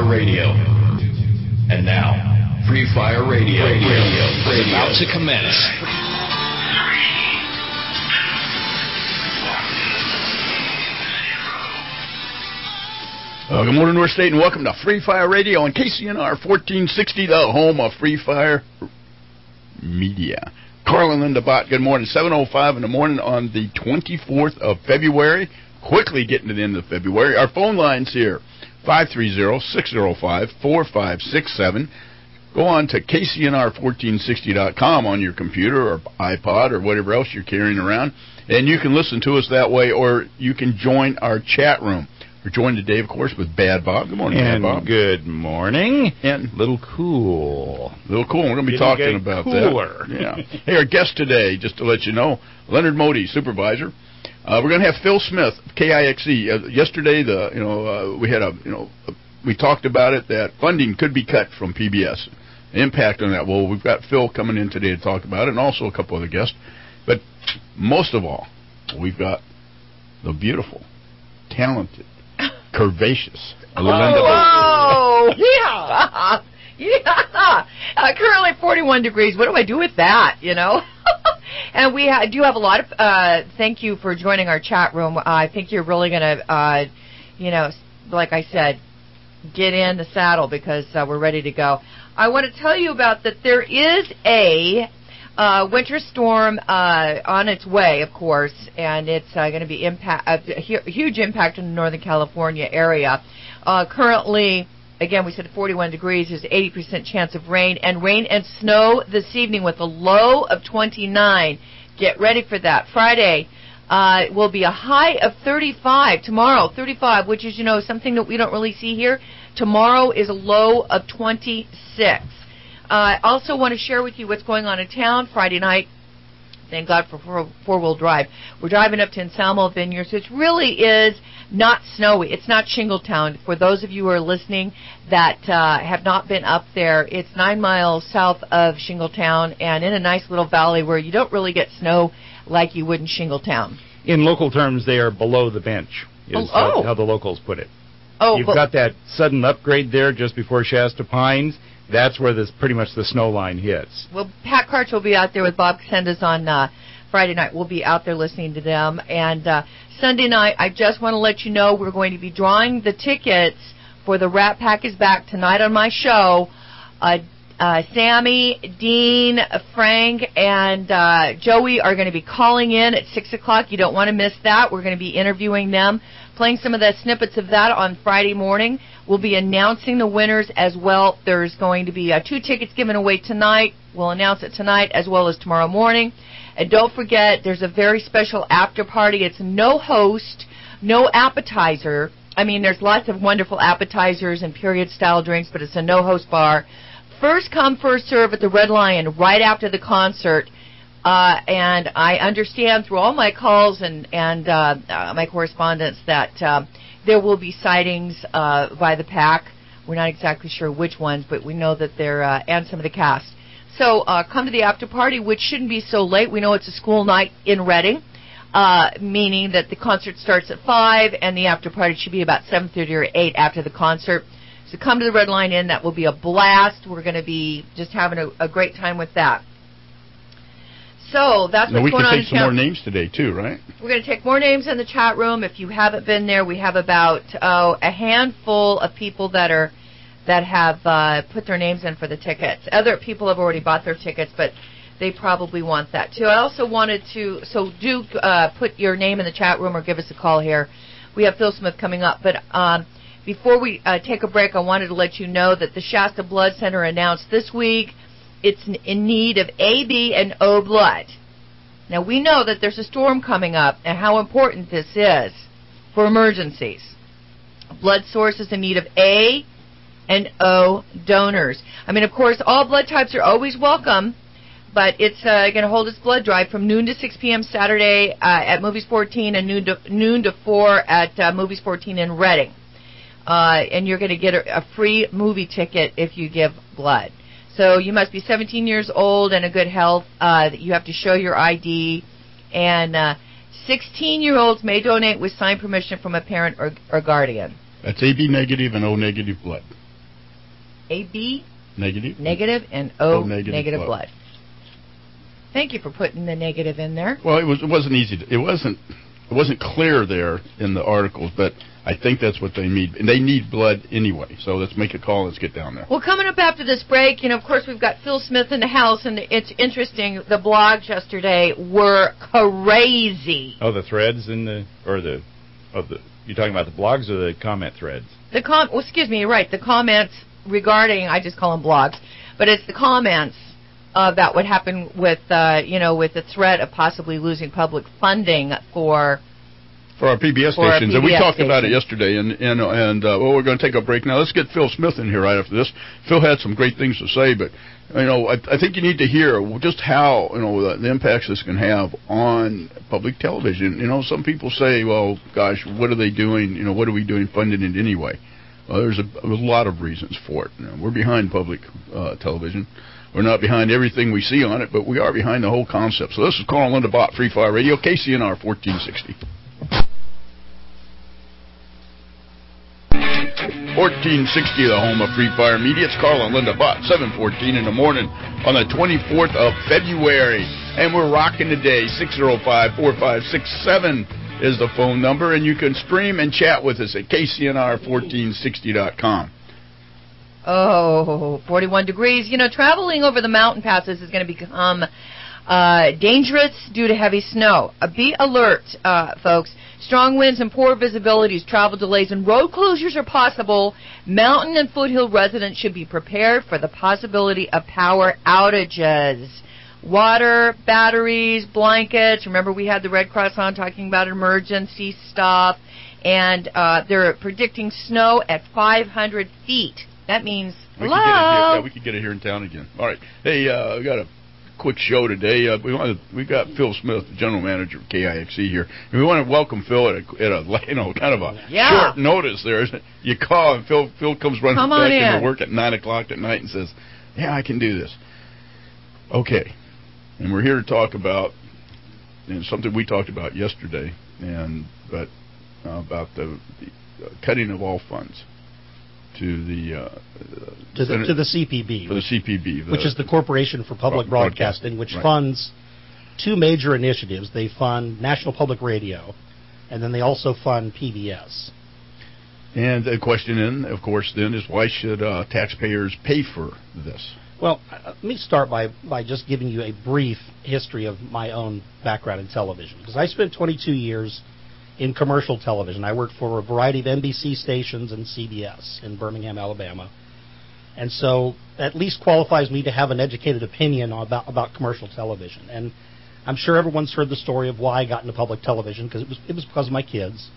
Radio. And now, Free Fire Radio is about to commence. Good morning, North State, and welcome to Free Fire Radio on KCNR 1460, the home of Free Fire Media. Carl and Linda Bott, good morning. 7:05 in the morning on the 24th of February. Quickly getting to the end of February. Our phone line's here, 530-605-4567. Go on to KCNR1460.com on your computer or iPod or whatever else you're carrying around, and you can listen to us that way, or you can join our chat room. We're joined today, of course, with Bad Bob. Good morning, Bad Bob. Good morning. And Little cool. We're going to be talking about cooler. that. Yeah. Hey, our guest today, just to let you know, Leonard Modi, supervisor. We're going to have Phil Smith, KIXE. Yesterday, we talked about it, that funding could be cut from PBS. The impact on that. Well, we've got Phil coming in today to talk about it, and also a couple other guests. But most of all, we've got the beautiful, talented, curvaceous Linda. Whoa! Yeah! Yeah! Currently 41 degrees. What do I do with that, you know? And we do have a lot of, thank you for joining our chat room. I think you're really going to, like I said, get in the saddle because we're ready to go. I want to tell you about that there is a winter storm on its way, of course, and it's going to be a huge impact in the Northern California area. Currently, again, we said 41 degrees. There's 80% chance of rain and snow this evening with a low of 29. Get ready for that. Friday will be a high of 35. Tomorrow, 35, which is, something that we don't really see here. Tomorrow is a low of 26. I also want to share with you what's going on in town Friday night. Thank God for four-wheel drive. We're driving up to Anselmo Vineyards, which really is not snowy. It's not Shingletown. For those of you who are listening that have not been up there, it's 9 miles south of Shingletown and in a nice little valley where you don't really get snow like you would in Shingletown. In local terms, they are below the bench, is how the locals put it. You've got that sudden upgrade there just before Shasta Pines. That's where pretty much the snow line hits. Well, Pat Karch will be out there with Bob Casendas on Friday night. We'll be out there listening to them. And Sunday night, I just want to let you know we're going to be drawing the tickets for the Rat Pack is Back tonight on my show. Sammy, Dean, Frank, and Joey are going to be calling in at 6 o'clock. You don't want to miss that. We're going to be interviewing them, playing some of the snippets of that on Friday morning. We'll be announcing the winners as well. There's going to be 2 tickets given away tonight. We'll announce it tonight as well as tomorrow morning. And don't forget, there's a very special after party. It's no host, no appetizer. I mean, there's lots of wonderful appetizers and period-style drinks, but it's a no-host bar. First come, first serve at the Red Lion right after the concert. And I understand through all my calls and my correspondence that there will be sightings by the pack. We're not exactly sure which ones, but we know that they're, and some of the cast. So come to the after party, which shouldn't be so late. We know it's a school night in Reading, meaning that the concert starts at 5, and the after party should be about 7:30 or 8 after the concert. So come to the Red Lion Inn. That will be a blast. We're going to be just having a great time with that. So that's what's going on in town. We can take some more names today, too, right? We're going to take more names in the chat room. If you haven't been there, we have about a handful of people that have put their names in for the tickets. Other people have already bought their tickets, but they probably want that, too. I also wanted to, do put your name in the chat room or give us a call here. We have Phil Smith coming up, but before we take a break, I wanted to let you know that the Shasta Blood Center announced this week it's in need of A, B, and O blood. Now, we know that there's a storm coming up and how important this is for emergencies. Blood sources in need of A and O donors. I mean, of course, all blood types are always welcome, but it's going to hold its blood drive from noon to 6 p.m. Saturday at Movies 14 and noon to 4 at Movies 14 in Reading. And you're going to get a free movie ticket if you give blood. So you must be 17 years old and in good health. You have to show your ID. And 16-year-olds may donate with signed permission from a parent or guardian. That's AB negative and O negative blood. AB negative and O negative blood. Thank you for putting the negative in there. Well, it wasn't easy. It wasn't clear there in the articles, but I think that's what they need. And they need blood anyway. So let's make a call. Let's get down there. Well, coming up after this break, of course, we've got Phil Smith in the house, and it's interesting. The blogs yesterday were crazy. Oh, the threads you're talking about the blogs or the comment threads? Excuse me, you're right. The comments regarding, I just call them blogs, but it's the comments about what happened with, with the threat of possibly losing public funding for our PBS stations, and we talked about it yesterday. And we're going to take a break now. Let's get Phil Smith in here right after this. Phil had some great things to say, but I think you need to hear just how the impacts this can have on public television. Some people say, "Well, gosh, what are they doing? What are we doing funding it anyway?" Well, there's a lot of reasons for it. We're behind public television. We're not behind everything we see on it, but we are behind the whole concept. So this is Carl Linda Bott, Free Fire Radio, KCNR 1460. 1460, the home of Free Fire Media. It's Carl and Linda Bott, 7:14 in the morning on the 24th of February. And we're rocking today. 605-4567 is the phone number, and you can stream and chat with us at KCNR1460.com. Oh, 41 degrees. Traveling over the mountain passes is going to become dangerous due to heavy snow. Be alert, folks. Strong winds and poor visibilities, travel delays, and road closures are possible. Mountain and foothill residents should be prepared for the possibility of power outages. Water, batteries, blankets. Remember, we had the Red Cross on talking about emergency stuff. And they're predicting snow at 500 feet. That means, hello? We could get it here in town again. All right. Hey, we got a quick show today. We got Phil Smith, the general manager of KIXE here. And we want to welcome Phil at a kind of a short notice there. You call and Phil comes running back into work at 9 o'clock at night and says, "Yeah, I can do this." Okay. And we're here to talk about something we talked about yesterday, about the cutting of all funds to the CPB, for the CPB, which is the Corporation for Public Broadcasting, which funds two major initiatives. They fund National Public Radio, and then they also fund PBS. And the question, of course, then is why should taxpayers pay for this? Well, let me start by just giving you a brief history of my own background in television, because I spent 22 years in commercial television. I worked for a variety of NBC stations and CBS in Birmingham, Alabama. And so at least qualifies me to have an educated opinion about commercial television. And I'm sure everyone's heard the story of why I got into public television, because it was because of my kids.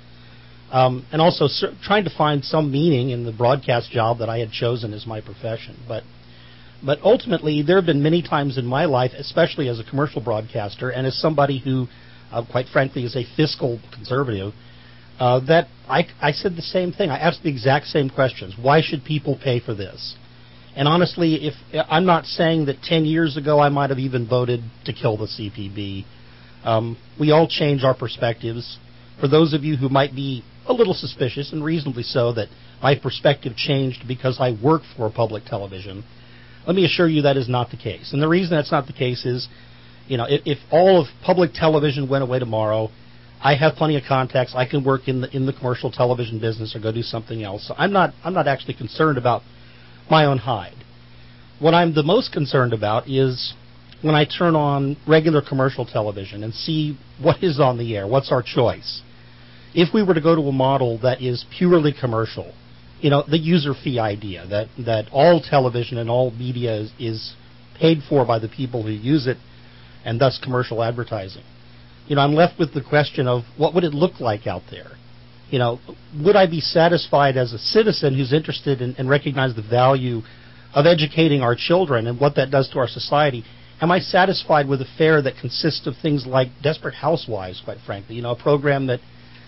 And also trying to find some meaning in the broadcast job that I had chosen as my profession. But ultimately, there have been many times in my life, especially as a commercial broadcaster and as somebody who quite frankly, is a fiscal conservative, that I said the same thing. I asked the exact same questions. Why should people pay for this? And honestly, I'm not saying that 10 years ago I might have even voted to kill the CPB. We all change our perspectives. For those of you who might be a little suspicious, and reasonably so, that my perspective changed because I work for public television, let me assure you that is not the case. And the reason that's not the case is, if all of public television went away tomorrow, I have plenty of contacts. I can work in the commercial television business or go do something else. So I'm not actually concerned about my own hide. What I'm the most concerned about is when I turn on regular commercial television and see what is on the air, what's our choice. If we were to go to a model that is purely commercial, the user fee idea, that all television and all media is paid for by the people who use it, and thus commercial advertising. I'm left with the question of what would it look like out there? Would I be satisfied as a citizen who's interested in and recognize the value of educating our children and what that does to our society? Am I satisfied with a fare that consists of things like Desperate Housewives, quite frankly, a program that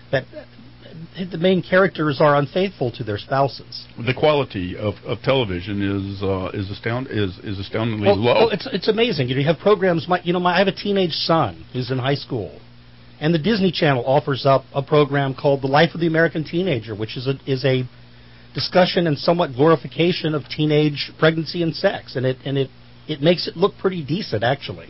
the main characters are unfaithful to their spouses? The quality of television is astoundingly low. It's amazing. You have programs. I have a teenage son who's in high school, and the Disney Channel offers up a program called The Life of the American Teenager, which is a discussion and somewhat glorification of teenage pregnancy and sex, and it makes it look pretty decent, actually.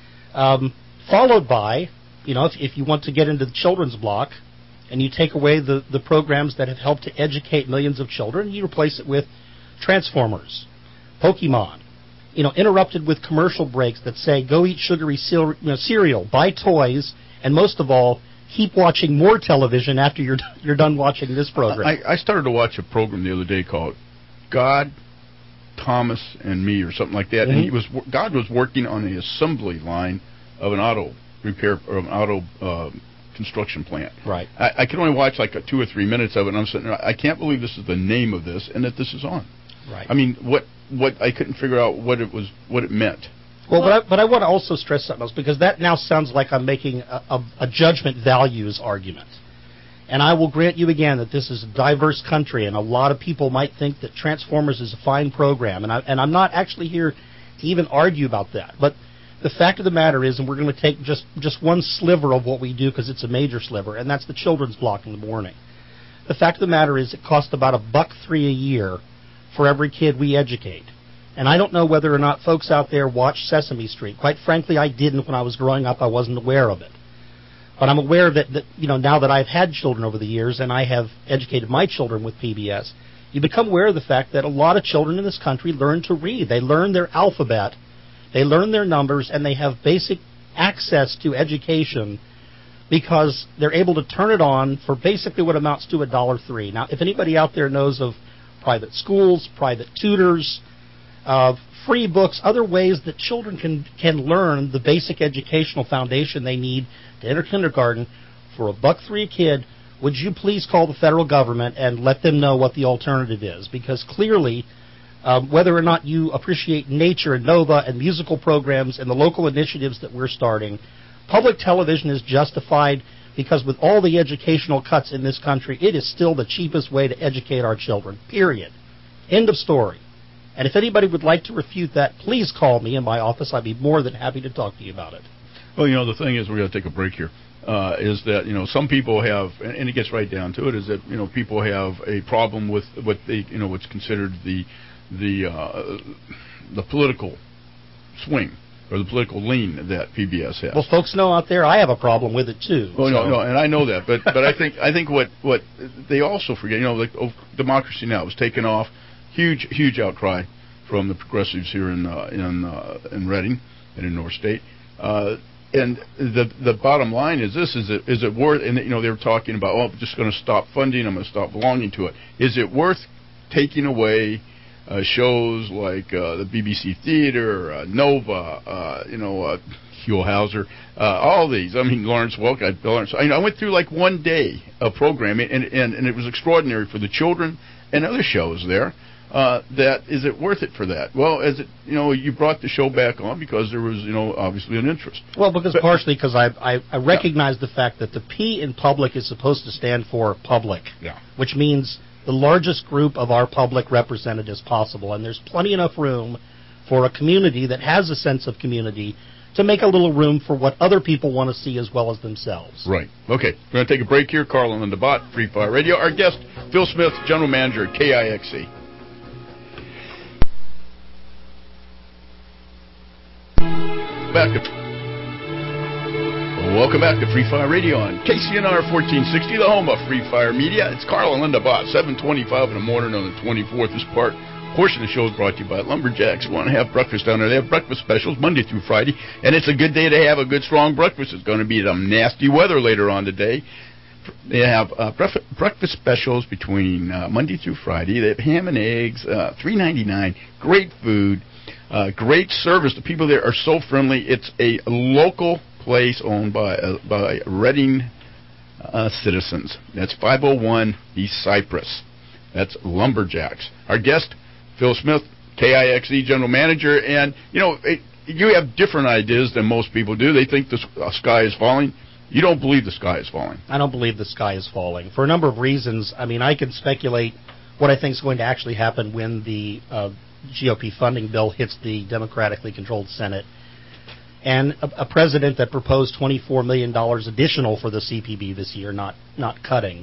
Followed by, if you want to get into the children's block, and you take away the programs that have helped to educate millions of children, you replace it with Transformers, Pokemon, interrupted with commercial breaks that say, go eat sugary cereal, buy toys, and most of all, keep watching more television after you're done watching this program. I started to watch a program the other day called God, Thomas, and Me, or something like that, and God was working on the assembly line of an auto repair or an auto construction plant. Right. I could only watch like 2 or 3 minutes of it, and I'm sitting there, I can't believe this is the name of this and that this is on. Right. I mean, what I couldn't figure out what it meant. Well, but I want to also stress something else, because that now sounds like I'm making a judgment values argument. And I will grant you again that this is a diverse country, and a lot of people might think that Transformers is a fine program, and I'm not actually here to even argue about that. But the fact of the matter is, and we're going to take just one sliver of what we do, because it's a major sliver, and that's the children's block in the morning. The fact of the matter is, it costs about $1.03 a year for every kid we educate. And I don't know whether or not folks out there watch Sesame Street. Quite frankly, I didn't when I was growing up. I wasn't aware of it. But I'm aware that now that I've had children over the years, and I have educated my children with PBS, you become aware of the fact that a lot of children in this country learn to read. They learn their alphabet, they learn their numbers, and they have basic access to education because they're able to turn it on for basically what amounts to $1.03. Now, if anybody out there knows of private schools, private tutors, free books, other ways that children can learn the basic educational foundation they need to enter kindergarten for $1.03 a kid, would you please call the federal government and let them know what the alternative is? Because clearly, whether or not you appreciate nature and NOVA and musical programs and the local initiatives that we're starting, public television is justified, because with all the educational cuts in this country, it is still the cheapest way to educate our children, period. End of story. And if anybody would like to refute that, please call me in my office. I'd be more than happy to talk to you about it. Well, the thing is, we're going to take a break here, is that, some people have, and it gets right down to it, is that, people have a problem with what they, what's considered the political swing or the political lean that PBS has. Well, folks know out there I have a problem with it too. Oh, no, and I know that, but I think what they also forget, Democracy Now! Was taken off. Huge outcry from the progressives here in Reading and in North State. And the bottom line is this: is it worth? And they were talking about, I'm just going to stop funding. I'm going to stop belonging to it. Is it worth taking away shows like the BBC Theater, Nova, Huell Hauser, all these? I mean, Lawrence Welk. I went through like one day of programming, and it was extraordinary for the children and other shows there. That is it worth it for that? Well, you brought the show back on because there was obviously an interest. Well, partially because I recognize the fact that the P in public is supposed to stand for public, which means the largest group of our public represented as possible, and there's plenty enough room for a community that has a sense of community to make a little room for what other people want to see as well as themselves. Right. Okay. We're going to take a break here. Carl and Linda Bott, Free Fire Radio. Our guest, Phil Smith, General Manager at KIXC. Welcome back to Free Fire Radio on KCNR 1460, the home of Free Fire Media. It's Carl and Linda Bott, 7:25 in the morning on the 24th. This portion of the show is brought to you by Lumberjacks. Want to have breakfast down there? They have breakfast specials Monday through Friday, and it's a good day to have a good, strong breakfast. It's going to be some nasty weather later on today. They have breakfast specials between Monday through Friday. They have ham and eggs, $3.99. Great food. Great service. The people there are so friendly. It's a local place owned by Reading citizens. That's 501 East Cypress. That's Lumberjacks. Our guest, Phil Smith, KIXC General Manager. And, you have different ideas than most people do. They think the sky is falling. You don't believe the sky is falling. I don't believe the sky is falling. For a number of reasons. I mean, I can speculate what I think is going to actually happen when the GOP funding bill hits the democratically controlled Senate. And a president that proposed $24 million additional for the CPB this year, not cutting,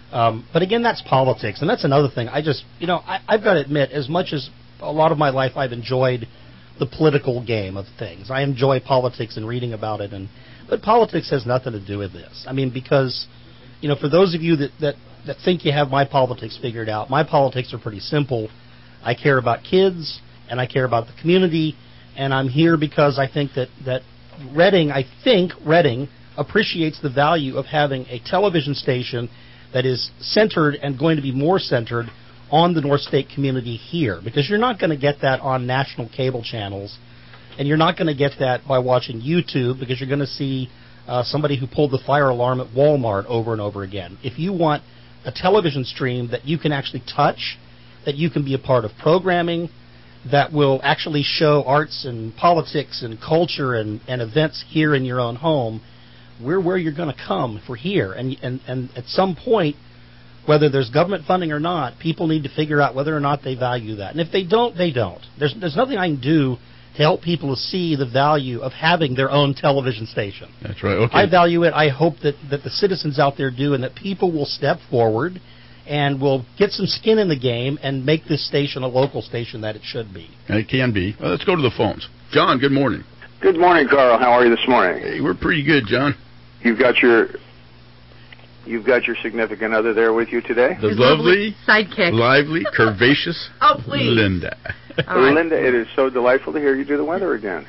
But again, that's politics, and that's another thing. I've got to admit, as much as a lot of my life I've enjoyed the political game of things. I enjoy politics and reading about it, but politics has nothing to do with this. I mean, because, for those of you that think you have my politics figured out, my politics are pretty simple. I care about kids, and I care about the community, and I'm here because I think that Reading appreciates the value of having a television station that is centered and going to be more centered on the North State community here, because you're not going to get that on national cable channels, and you're not going to get that by watching YouTube, because you're going to see somebody who pulled the fire alarm at Walmart over and over again. If you want a television stream that you can actually touch, that you can be a part of programming, that will actually show arts and politics and culture and events here in your own home, we're where you're going to come if we're here. And at some point, whether there's government funding or not, people need to figure out whether or not they value that. And if they don't, they don't. There's nothing I can do to help people to see the value of having their own television station. That's right. Okay. I value it. I hope that the citizens out there do, and that people will step forward and will get some skin in the game and make this station a local station that it should be. It can be. Well, let's go to the phones. John, good morning. Good morning, Carl. How are you this morning? Hey, we're pretty good, John. You've got your significant other there with you today? The lovely, sidekick, lively, curvaceous Linda. Right. Linda, it is so delightful to hear you do the weather again.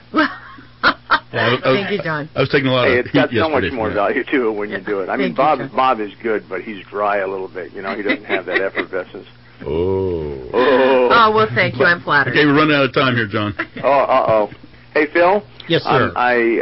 Thank you, John. I was taking a lot of it's got so much more value to it when you do it. I mean, Bob is good, but he's dry a little bit. He doesn't have that effervescence. Oh, well, thank you. I'm flattered. Okay, we're running out of time here, John. Hey, Phil. Yes, sir.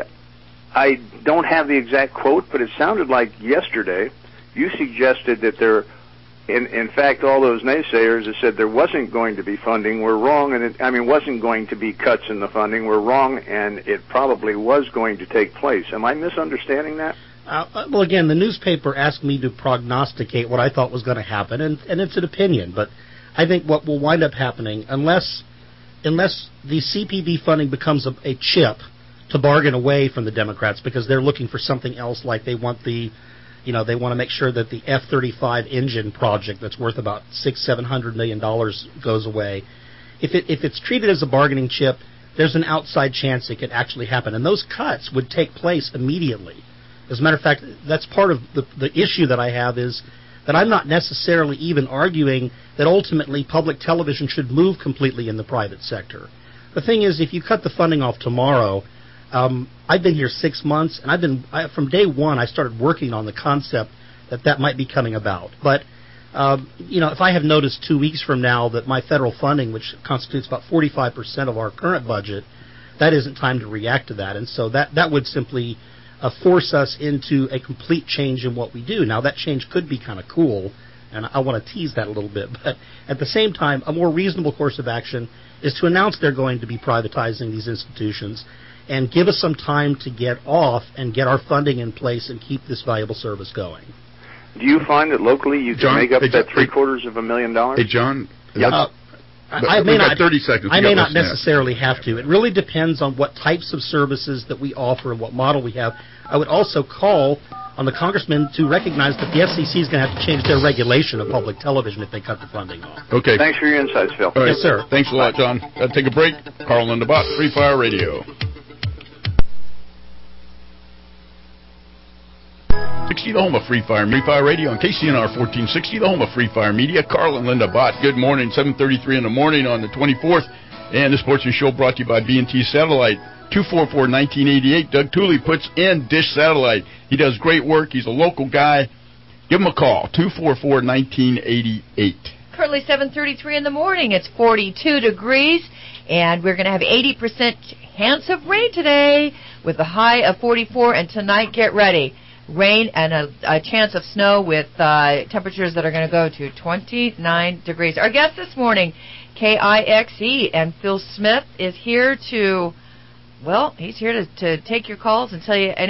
I don't have the exact quote, but it sounded like yesterday you suggested that in fact, all those naysayers that said there wasn't going to be funding were wrong, and wasn't going to be cuts in the funding were wrong, and it probably was going to take place. Am I misunderstanding that? Well, again, the newspaper asked me to prognosticate what I thought was going to happen, and it's an opinion, but I think what will wind up happening, unless the CPB funding becomes a chip to bargain away from the Democrats, because they're looking for something else, like they want they want to make sure that the F-35 engine project that's worth about $600-700 million goes away. If it's treated as a bargaining chip, there's an outside chance it could actually happen, and those cuts would take place immediately. As a matter of fact, that's part of the issue that I have, is that I'm not necessarily even arguing that ultimately public television should move completely in the private sector. The thing is, if you cut the funding off tomorrow, I've been here 6 months, and from day one I started working on the concept that might be coming about. But if I have noticed 2 weeks from now that my federal funding, which constitutes about 45% of our current budget, that isn't time to react to that, and so that would simply force us into a complete change in what we do. Now, that change could be kind of cool, and I want to tease that a little bit, but at the same time, a more reasonable course of action is to announce they're going to be privatizing these institutions and give us some time to get off and get our funding in place and keep this valuable service going. Do you find that locally you can make up that $750,000? Hey, John. Yep. I may not. 30 seconds. I may not necessarily have to. It really depends on what types of services that we offer and what model we have. I would also call on the congressman to recognize that the FCC is going to have to change their regulation of public television if they cut the funding off. Okay. Thanks for your insights, Phil. All right. Yes, sir. Thanks a lot, John. Got to take a break. Carl Linda Bott, Free Fire Radio. 60, the home of Free Fire Radio, on KCNR 1460, the home of Free Fire Media. Carl and Linda Bott, good morning, 7:33 in the morning on the 24th. And the Sportsman Show brought to you by B&T Satellite. 244-1988. Doug Tooley puts in Dish Satellite. He does great work. He's a local guy. Give him a call, 244-1988. Currently 7:33 in the morning. It's 42 degrees, and we're going to have 80% chance of rain today with a high of 44, and tonight, get ready. Rain and a chance of snow with temperatures that are going to go to 29 degrees. Our guest this morning, KIXE, and Phil Smith is here to, he's here to take your calls and tell you, and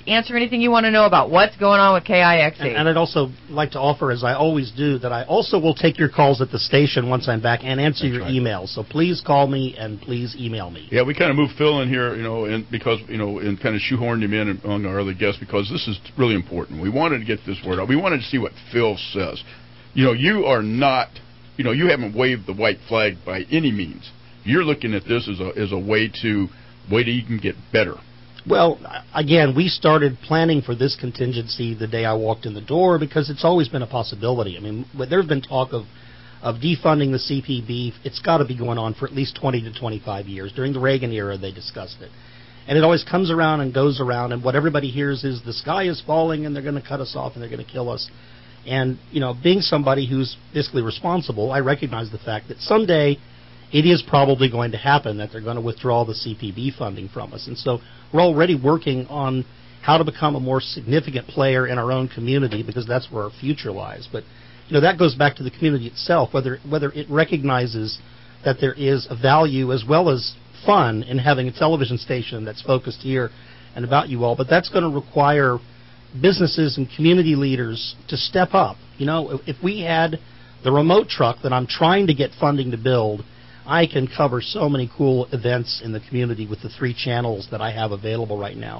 answer anything you want to know about what's going on with KIXE. And I'd also like to offer, as I always do, that I also will take your calls at the station once I'm back and answer your emails. So please call me and please email me. Yeah, we kind of moved Phil in here, and because, and kind of shoehorned him in among our other guests because this is really important. We wanted to get this word out. We wanted to see what Phil says. You are not, you haven't waved the white flag by any means. You're looking at this as a way to you can get better. Well, again, we started planning for this contingency the day I walked in the door because it's always been a possibility. I mean, there's been talk of defunding the CPB. It's got to be going on for at least 20 to 25 years. During the Reagan era, they discussed it. And it always comes around and goes around, and what everybody hears is the sky is falling and they're going to cut us off and they're going to kill us. And, being somebody who's fiscally responsible, I recognize the fact that someday it is probably going to happen that they're going to withdraw the CPB funding from us. And so we're already working on how to become a more significant player in our own community because that's where our future lies. But, that goes back to the community itself, whether it recognizes that there is a value as well as fun in having a television station that's focused here and about you all. But that's going to require businesses and community leaders to step up. If we had the remote truck that I'm trying to get funding to build, I can cover so many cool events in the community with the 3 channels that I have available right now.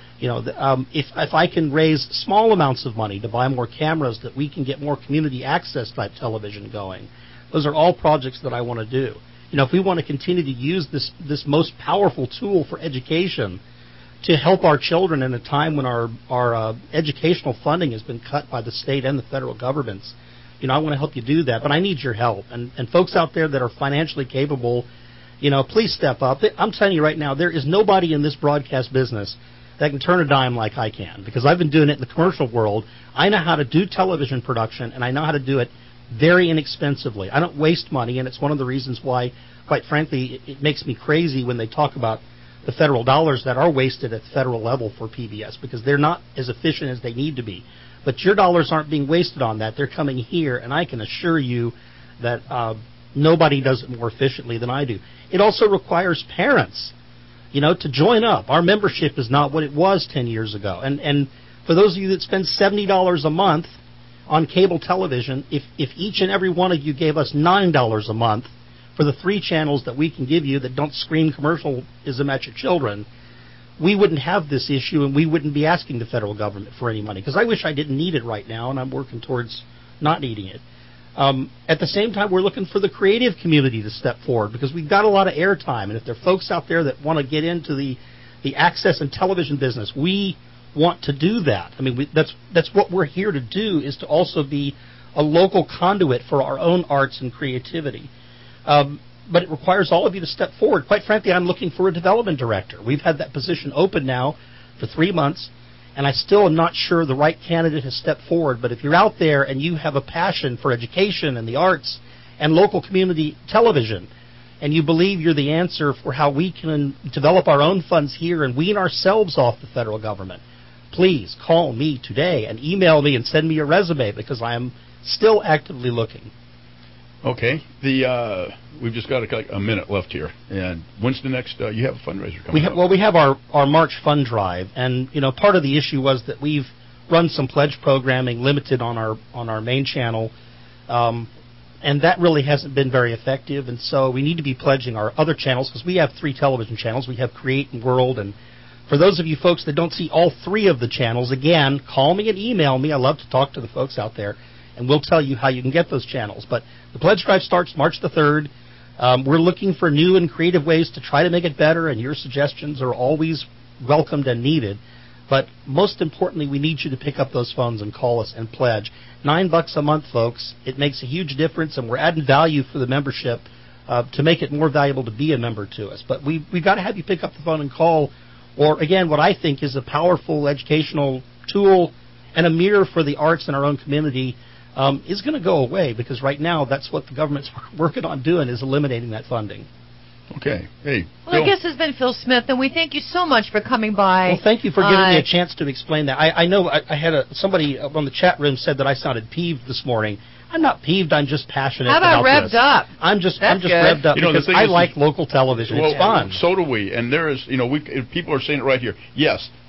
If I can raise small amounts of money to buy more cameras that we can get more community access type television going, those are all projects that I want to do. If we want to continue to use this most powerful tool for education to help our children in a time when our educational funding has been cut by the state and the federal governments, I want to help you do that, but I need your help. And folks out there that are financially capable, please step up. I'm telling you right now, there is nobody in this broadcast business that can turn a dime like I can, because I've been doing it in the commercial world. I know how to do television production, and I know how to do it very inexpensively. I don't waste money, and it's one of the reasons why, quite frankly, it makes me crazy when they talk about the federal dollars that are wasted at the federal level for PBS, because they're not as efficient as they need to be. But your dollars aren't being wasted on that. They're coming here, and I can assure you that nobody does it more efficiently than I do. It also requires parents, to join up. Our membership is not what it was 10 years ago. And for those of you that spend $70 a month on cable television, if each and every one of you gave us $9 a month for the 3 channels that we can give you that don't scream commercialism at your children, we wouldn't have this issue, and we wouldn't be asking the federal government for any money, because I wish I didn't need it right now, and I'm working towards not needing it. At the same time, we're looking for the creative community to step forward, because we've got a lot of airtime, and if there are folks out there that want to get into the access and television business, we want to do that. I mean, that's what we're here to do, is to also be a local conduit for our own arts and creativity. But it requires all of you to step forward. Quite frankly, I'm looking for a development director. We've had that position open now for 3 months, and I still am not sure the right candidate has stepped forward. But if you're out there and you have a passion for education and the arts and local community television, and you believe you're the answer for how we can develop our own funds here and wean ourselves off the federal government, please call me today and email me and send me your resume, because I am still actively looking. Okay. We've just got a minute left here. And when's the next? You have a fundraiser coming up. Well, we have our March fund drive, and part of the issue was that we've run some pledge programming limited on our main channel, and that really hasn't been very effective. And so we need to be pledging our other channels, because we have 3 television channels. We have Create and World, and for those of you folks that don't see all 3 of the channels, again, call me and email me. I love to talk to the folks out there, and we'll tell you how you can get those channels. But the pledge drive starts March the 3rd. We're looking for new and creative ways to try to make it better, and your suggestions are always welcomed and needed. But most importantly, we need you to pick up those phones and call us and pledge. $9 a month, folks. It makes a huge difference, and we're adding value for the membership to make it more valuable to be a member to us. But we've got to have you pick up the phone and call, or, again, what I think is a powerful educational tool and a mirror for the arts in our own community is going to go away, because right now that's what the government's working on doing, is eliminating that funding. Okay. Hey, well, I guess it's been Phil Smith, and we thank you so much for coming by. Well, thank you for giving me a chance to explain that. I know I had somebody on the chat room said that I sounded peeved this morning. I'm not peeved. I'm just passionate. How about revved up? I'm just revved up, because I like local television. Well, it's fun. So do we. And there is, people are saying it right here. Yes,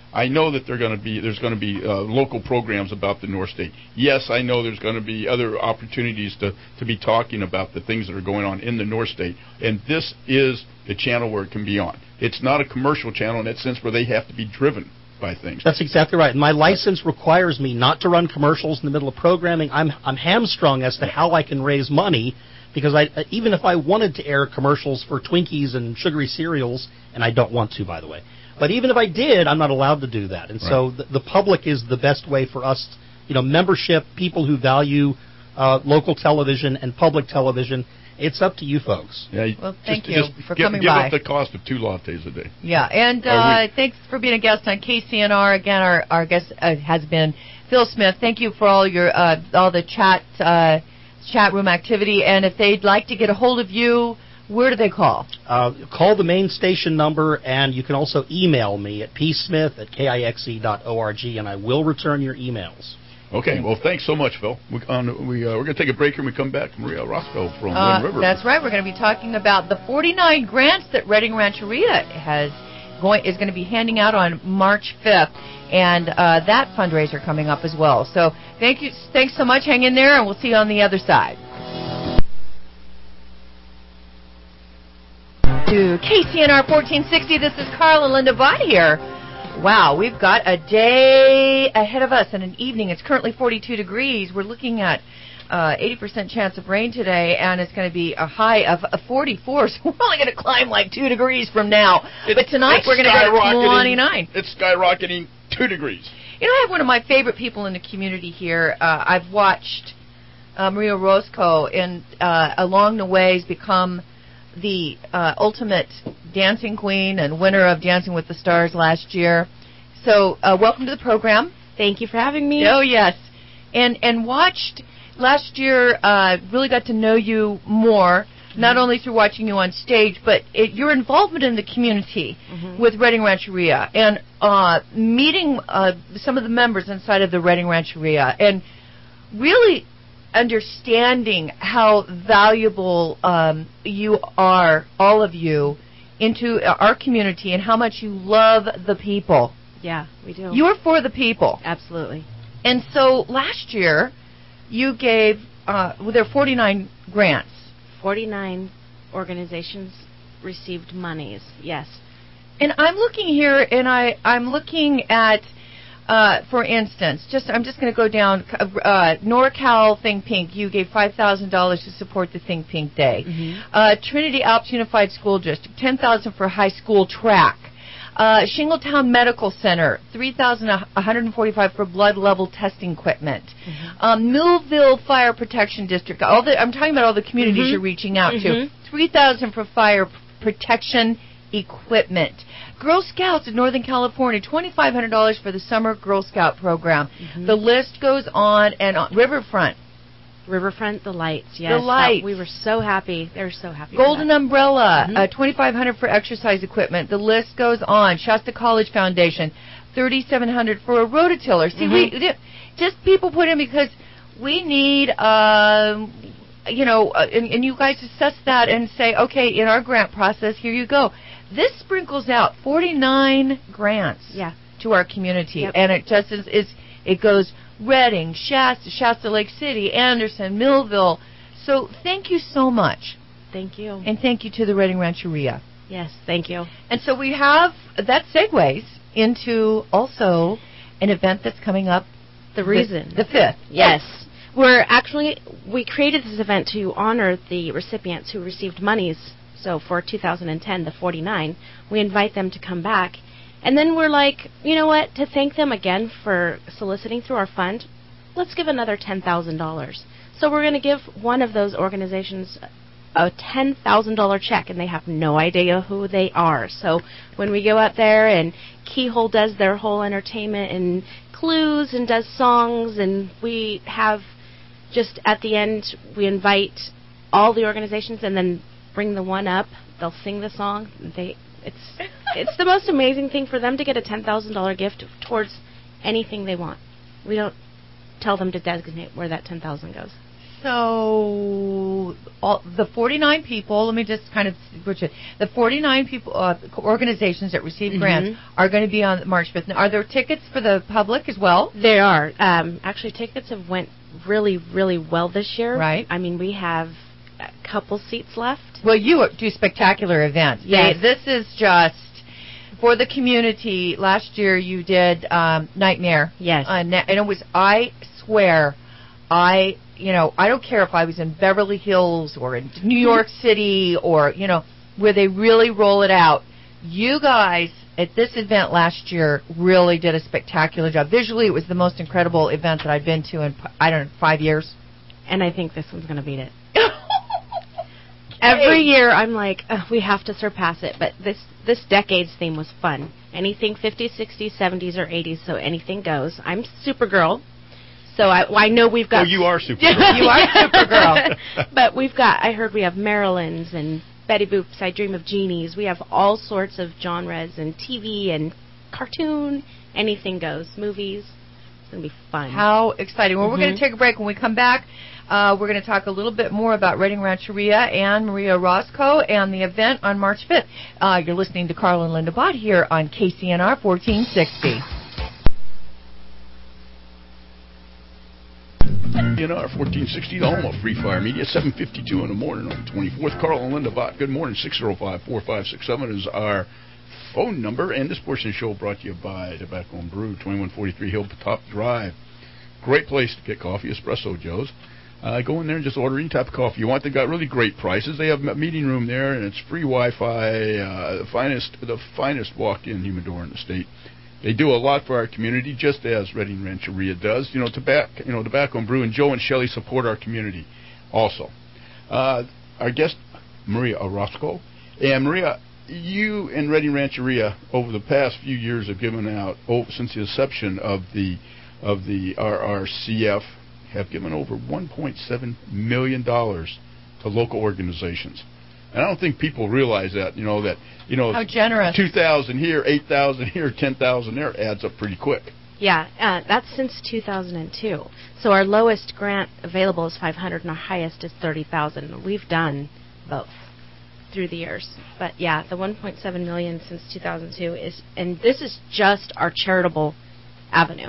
I know that there's going to be local programs about the North State. Yes, I know there's going to be other opportunities to be talking about the things that are going on in the North State, and this is the channel where it can be on. It's not a commercial channel in that sense where they have to be driven by things. That's exactly right. My license requires me not to run commercials in the middle of programming. I'm hamstrung as to how I can raise money, because even if I wanted to air commercials for Twinkies and sugary cereals, and I don't want to, by the way, but even if I did, I'm not allowed to do that. And so the public is the best way for us, membership, people who value local television and public television. It's up to you folks. Yeah, well, thank you for coming by. Give up the cost of 2 lattes a day. Yeah, and thanks for being a guest on KCNR. Again, our guest has been Phil Smith. Thank you for all your all the chat room activity. And if they'd like to get a hold of you, where do they call? Call the main station number, and you can also email me at psmith@kixe.org, and I will return your emails. Okay, well, thanks so much, Phil. We're going to take a break and we come back to Maria Roscoe from Wind River. That's right. We're going to be talking about the 49 grants that Redding Rancheria is going to be handing out on March 5th, and that fundraiser coming up as well. So thanks so much. Hang in there, and we'll see you on the other side. To KCNR 1460, this is Carla Linda Vaught here. Wow, we've got a day ahead of us and an evening. It's currently 42 degrees. We're looking at 80% chance of rain today, and it's going to be a high of 44, so we're only going to climb like 2 degrees from now. But tonight we're going to go to 29. It's skyrocketing 2 degrees. I have one of my favorite people in the community here. I've watched Maria Roscoe along the ways become the ultimate dancing queen and winner of Dancing with the Stars last year. So welcome to the program. Thank you for having me. Oh, yes. And watched last year, really got to know you more, not only through watching you on stage, but your involvement in the community with Redding Rancheria and meeting some of the members inside of the Redding Rancheria and really understanding how valuable you are, all of you, into our community and how much you love the people. Yeah, we do. You're for the people. Absolutely. And so last year you gave, there are 49 grants. 49 organizations received monies, yes. And I'm looking here, and I'm looking at, for instance, I'm just going to go down. NorCal Think Pink, you gave $5,000 to support the Think Pink Day. Trinity Alps Unified School District, $10,000 for high school track. Shingletown Medical Center, $3,145 for blood level testing equipment. Millville Fire Protection District, I'm talking about all the communities you're reaching out to. $3,000 for fire protection equipment. Girl Scouts in Northern California, $2,500 for the summer Girl Scout program. The list goes on and on. Riverfront, the lights, yes. The lights. We were so happy. They were so happy. Golden Umbrella, $2,500 for exercise equipment. The list goes on. Shasta College Foundation, $3,700 for a rototiller. See, we just people put in because we need, and you guys assess that and say, okay, in our grant process, here you go. This sprinkles out 49 grants to our community, and it just it goes Redding, Shasta Lake City, Anderson, Millville. So thank you so much. Thank you. And thank you to the Redding Rancheria. Yes, thank you. And so we have, that segues into also an event that's coming up. The 5th. Yes. We created this event to honor the recipients who received monies. So for 2010, the 49, we invite them to come back. And then we're like, you know what, to thank them again for soliciting through our fund, let's give another $10,000. So we're going to give one of those organizations a $10,000 check, and they have no idea who they are. So when we go out there and Keyhole does their whole entertainment and clues and does songs, and we have just at the end, we invite all the organizations and then bring the one up. They'll sing the song. It's the most amazing thing for them to get a $10,000 gift towards anything they want. We don't tell them to designate where that $10,000 goes. So the 49 people, let me just kind of switch it. The 49 people, organizations that receive grants are going to be on March 5th. Now, are there tickets for the public as well? There are. Actually, tickets have went really, really well this year. Right. I mean, we have a couple seats left. Well, you do spectacular events. Yes. This is just for the community. Last year you did Nightmare. Yes. And it was, I swear, I don't care if I was in Beverly Hills or in New York City or, where they really roll it out. You guys at this event last year really did a spectacular job. Visually, it was the most incredible event that I've been to in, 5 years. And I think this one's going to beat it. Every year I'm like, we have to surpass it. But this decade's theme was fun. Anything 50s, 60s, 70s, or 80s, so anything goes. I'm Supergirl. So I know we've got... Oh, you are Supergirl. You are Supergirl. But I heard we have Marilyn's and Betty Boop's I Dream of Genies. We have all sorts of genres and TV and cartoon. Anything goes. Movies. It's going to be fun. How exciting. Well, we're going to take a break. When we come back, we're going to talk a little bit more about Redding Rancheria and Maria Roscoe and the event on March 5th. You're listening to Carl and Linda Bott here on KCNR 1460. KCNR 1460, the home of Free Fire Media, 7:52 in the morning on the 24th. Carl and Linda Bott, good morning. 605-4567 is our phone number, and this portion of the show brought to you by Tobacco and Brew, 2143 Hilltop Drive. Great place to get coffee, Espresso Joe's. Go in there and just order any type of coffee you want. They've got really great prices. They have a meeting room there, and it's free Wi-Fi, the finest walk-in humidor in the state. They do a lot for our community, just as Redding Rancheria does. Tobacco and Brew, and Joe and Shelley support our community also. Our guest, Maria Orozco. And Maria, you and Redding Rancheria over the past few years have given out, since the inception of the RRCF, have given over $1.7 million to local organizations. And I don't think people realize that, how generous. 2,000 here, 8,000 here, 10,000 there adds up pretty quick. Yeah, that's since 2002. So our lowest grant available is $500, and our highest is $30,000. We've done both through the years. But yeah, the $1.7 million since 2002 is, and this is just our charitable avenue.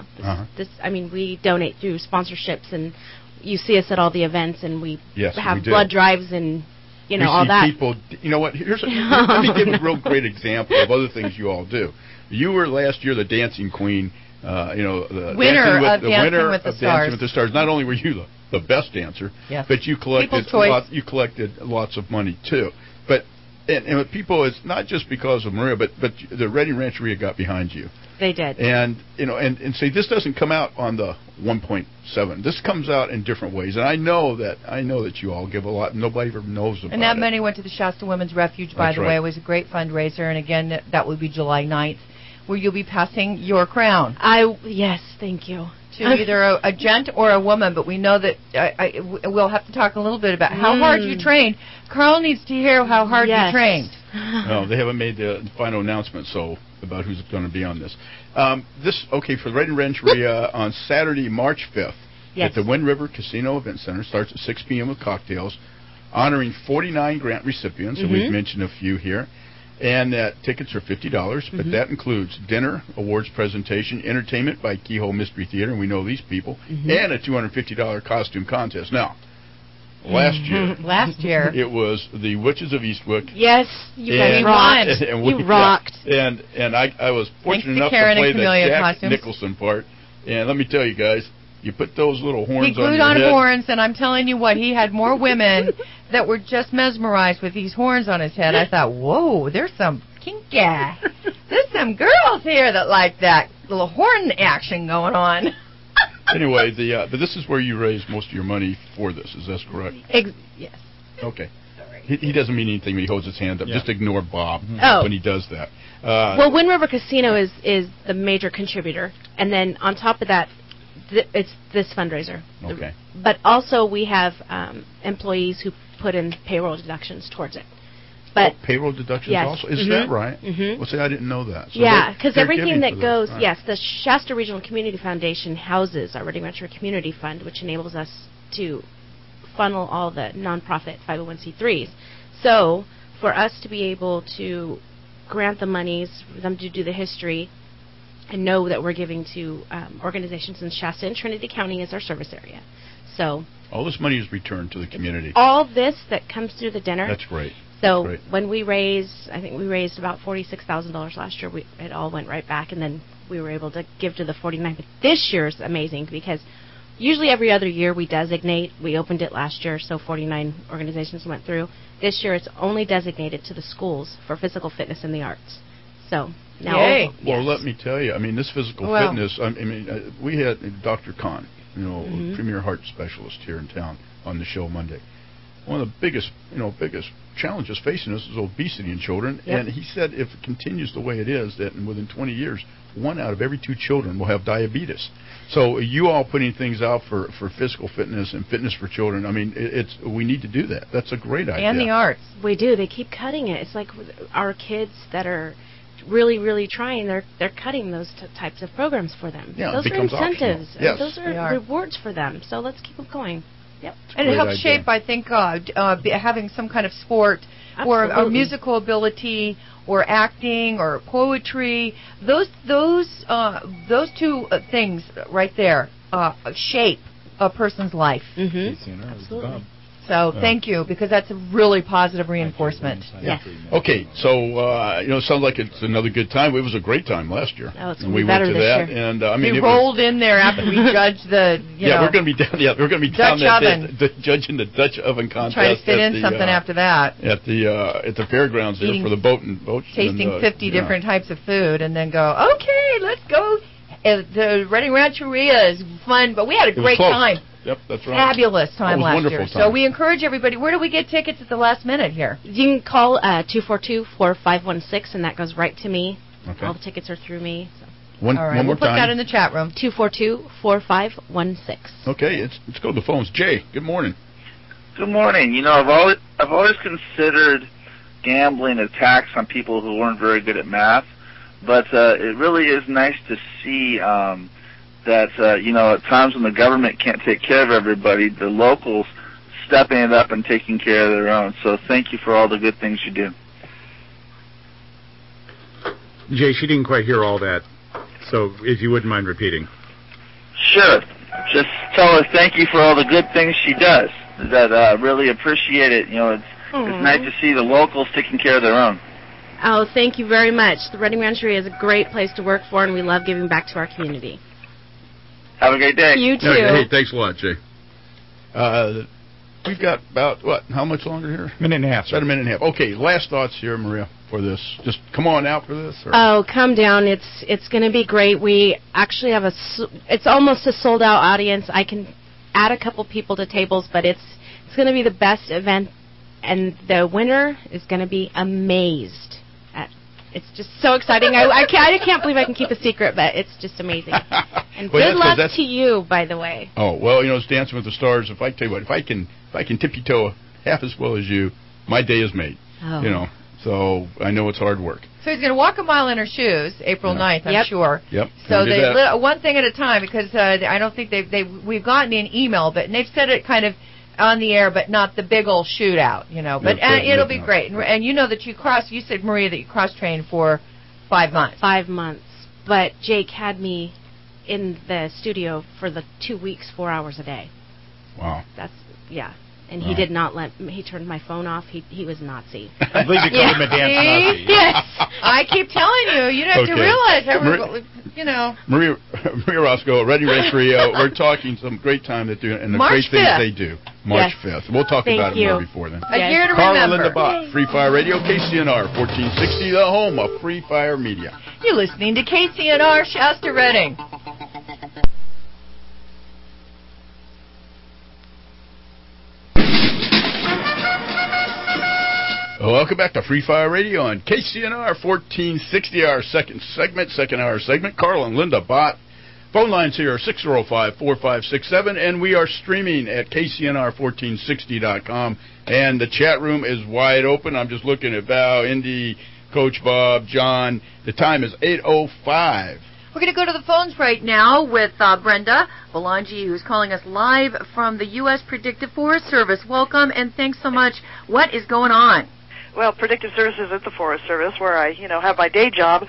We donate through sponsorships, and you see us at all the events, and we have blood drives and all that. People, you know what? Let me give a real great example of other things you all do. You were last year the dancing queen, the winner of Dancing with the Stars. Not only were you the best dancer, but you collected lots of money too. But and with people, it's not just because of Maria, but the Redding Rancheria got behind you. They did. And and say this doesn't come out on the 1.7. This comes out in different ways. And I know that you all give a lot. Nobody ever knows about it. And that money went to the Shasta Women's Refuge, by the way. It was a great fundraiser. And again, that will be July 9th, where you'll be passing your crown. Yes, thank you. To either a gent or a woman, but we know that we'll have to talk a little bit about how hard you trained. Carl needs to hear how hard you trained. No, they haven't made the final announcement about who's going to be on this. For the Redding Rancheria on Saturday, March 5th at the Wind River Casino Event Center. Starts at 6 p.m. with cocktails, honoring 49 grant recipients, and we've mentioned a few here. And that tickets are $50, but that includes dinner, awards presentation, entertainment by Kehoe Mystery Theater, and we know these people, and a $250 costume contest. Now, last year, it was the Witches of Eastwick. Yes, you guys rocked. You rocked. And I was fortunate enough to play the Jack Nicholson part. And let me tell you guys, you put those little horns on your head. He glued on horns, and I'm telling you what, he had more women that were just mesmerized with these horns on his head. I thought, whoa, there's some kinky. There's some girls here that like that little horn action going on. Anyway, but this is where you raise most of your money for this. Is that correct? Yes. Okay. He doesn't mean anything when he holds his hand up. Just ignore Bob when he does that. Well, Wind River Casino is the major contributor, and then on top of that, it's this fundraiser. Okay. But also we have employees who put in payroll deductions towards it. But payroll deductions also? Is that right? Mm-hmm. Well, see, I didn't know that. So because everything that goes, the Shasta Regional Community Foundation houses our Redding Rancheria Community Fund, which enables us to funnel all the nonprofit 501c3s. So for us to be able to grant the monies, for them to do the history, and know that we're giving to organizations in Shasta and Trinity County as our service area. So all this money is returned to the community. All this that comes through the dinner. That's great. So when we raised, I think we raised about $46,000 last year. It all went right back, and then we were able to give to the 49. But this year's amazing because usually every other year we designate. We opened it last year, so 49 organizations went through. This year it's only designated to the schools for physical fitness and the arts. So now, well, let me tell you. I mean, this physical fitness. I mean, we had Dr. Khan, premier heart specialist here in town, on the show Monday. One of the biggest challenges facing us is obesity in children, and he said if it continues the way it is, that within 20 years, 1 out of every 2 children will have diabetes. So you all putting things out for physical fitness and fitness for children, I mean, we need to do that. That's a great idea. And the arts. We do. They keep cutting it. It's like our kids that are really, really trying, they're cutting those types of programs for them. Yeah, those it are incentives. Yes. Those are rewards for them. So let's keep them going. Yep. And it helps shape, I think, having some kind of sport or musical ability or acting or poetry. Those 2 things right there shape a person's life. Mm-hmm. Absolutely. So thank you, because that's a really positive reinforcement. Yes. Okay, so it sounds like it's another good time. It was a great time last year. Oh, it's and we better went to this that, year. and I mean, we rolled in there after we judged the. We're going to be down. Yeah, we're going to be Dutch down oven. Judging the Dutch oven contest. Try to fit in something after that. At the fairgrounds there for the boats. Tasting 50 different types of food, and then go. Okay, let's go. The Reading Rancheria is fun, but we had a great time. Yep, that's right. Fabulous time last year. Time. So we encourage everybody. Where do we get tickets at the last minute here? You can call 242-4516, and that goes right to me. Okay. All the tickets are through me. So. One more time. We'll put that in the chat room. 242-4516. Okay, let's go to the phones. Jay, good morning. Good morning. I've always considered gambling a tax on people who weren't very good at math, but it really is nice to see that, at times when the government can't take care of everybody, the locals stepping it up and taking care of their own. So thank you for all the good things you do. Jay, she didn't quite hear all that, so if you wouldn't mind repeating. Sure. Just tell her thank you for all the good things she does. That really appreciate it. It's nice to see the locals taking care of their own. Oh, thank you very much. The Reading Rancheria is a great place to work for, and we love giving back to our community. Have a great day. You too. Hey, thanks a lot, Jay. We've got about, how much longer here? Minute and a half. About a minute and a half. Okay, last thoughts here, Maria, for this. Just come on out for this. Or? Oh, come down. It's going to be great. We actually have it's almost a sold-out audience. I can add a couple people to tables, but it's going to be the best event, and the winner is going to be amazed. It's just so exciting. I can't believe I can keep a secret, but it's just amazing. And good luck to you, by the way. Oh, well, it's Dancing with the Stars. If I tell you what, if I can tippy-toe half as well as you, my day is made. Oh. So I know it's hard work. So he's going to walk a mile in her shoes, April 9th, I'm sure. Yep. So one thing at a time, because I don't think we've gotten an email, but they've said it kind of on the air, but not the big old shootout, But it'll be great. And you know that you said, Maria, that you cross-trained for 5 months. 5 months. But Jake had me in the studio for the 2 weeks, 4 hours a day. Wow. And he did not he turned my phone off. He was Nazi. I believe you called him a damn Nazi. Yes. I keep telling you, you have to realize, Maria Roscoe, Reading Rancheria, we're talking some great time that do, and the March great 5th. things they do. March 5th. We'll talk about it more before then. A year to Carl remember. and Linda Bott, Free Fire Radio, KCNR 1460, the home of Free Fire Media. You're listening to KCNR Shasta Reading. Welcome back to Free Fire Radio on KCNR 1460, our second hour segment. Carl and Linda Bott. Phone lines here are 605-4567, and we are streaming at KCNR1460.com. And the chat room is wide open. I'm just looking at Val, Indy, Coach Bob, John. The time is 8:05. We're going to go to the phones right now with Brenda Belangi, who's calling us live from the U.S. Predictive Forest Service. Welcome, and thanks so much. What is going on? Well, Predictive Services at the Forest Service, where I, have my day job.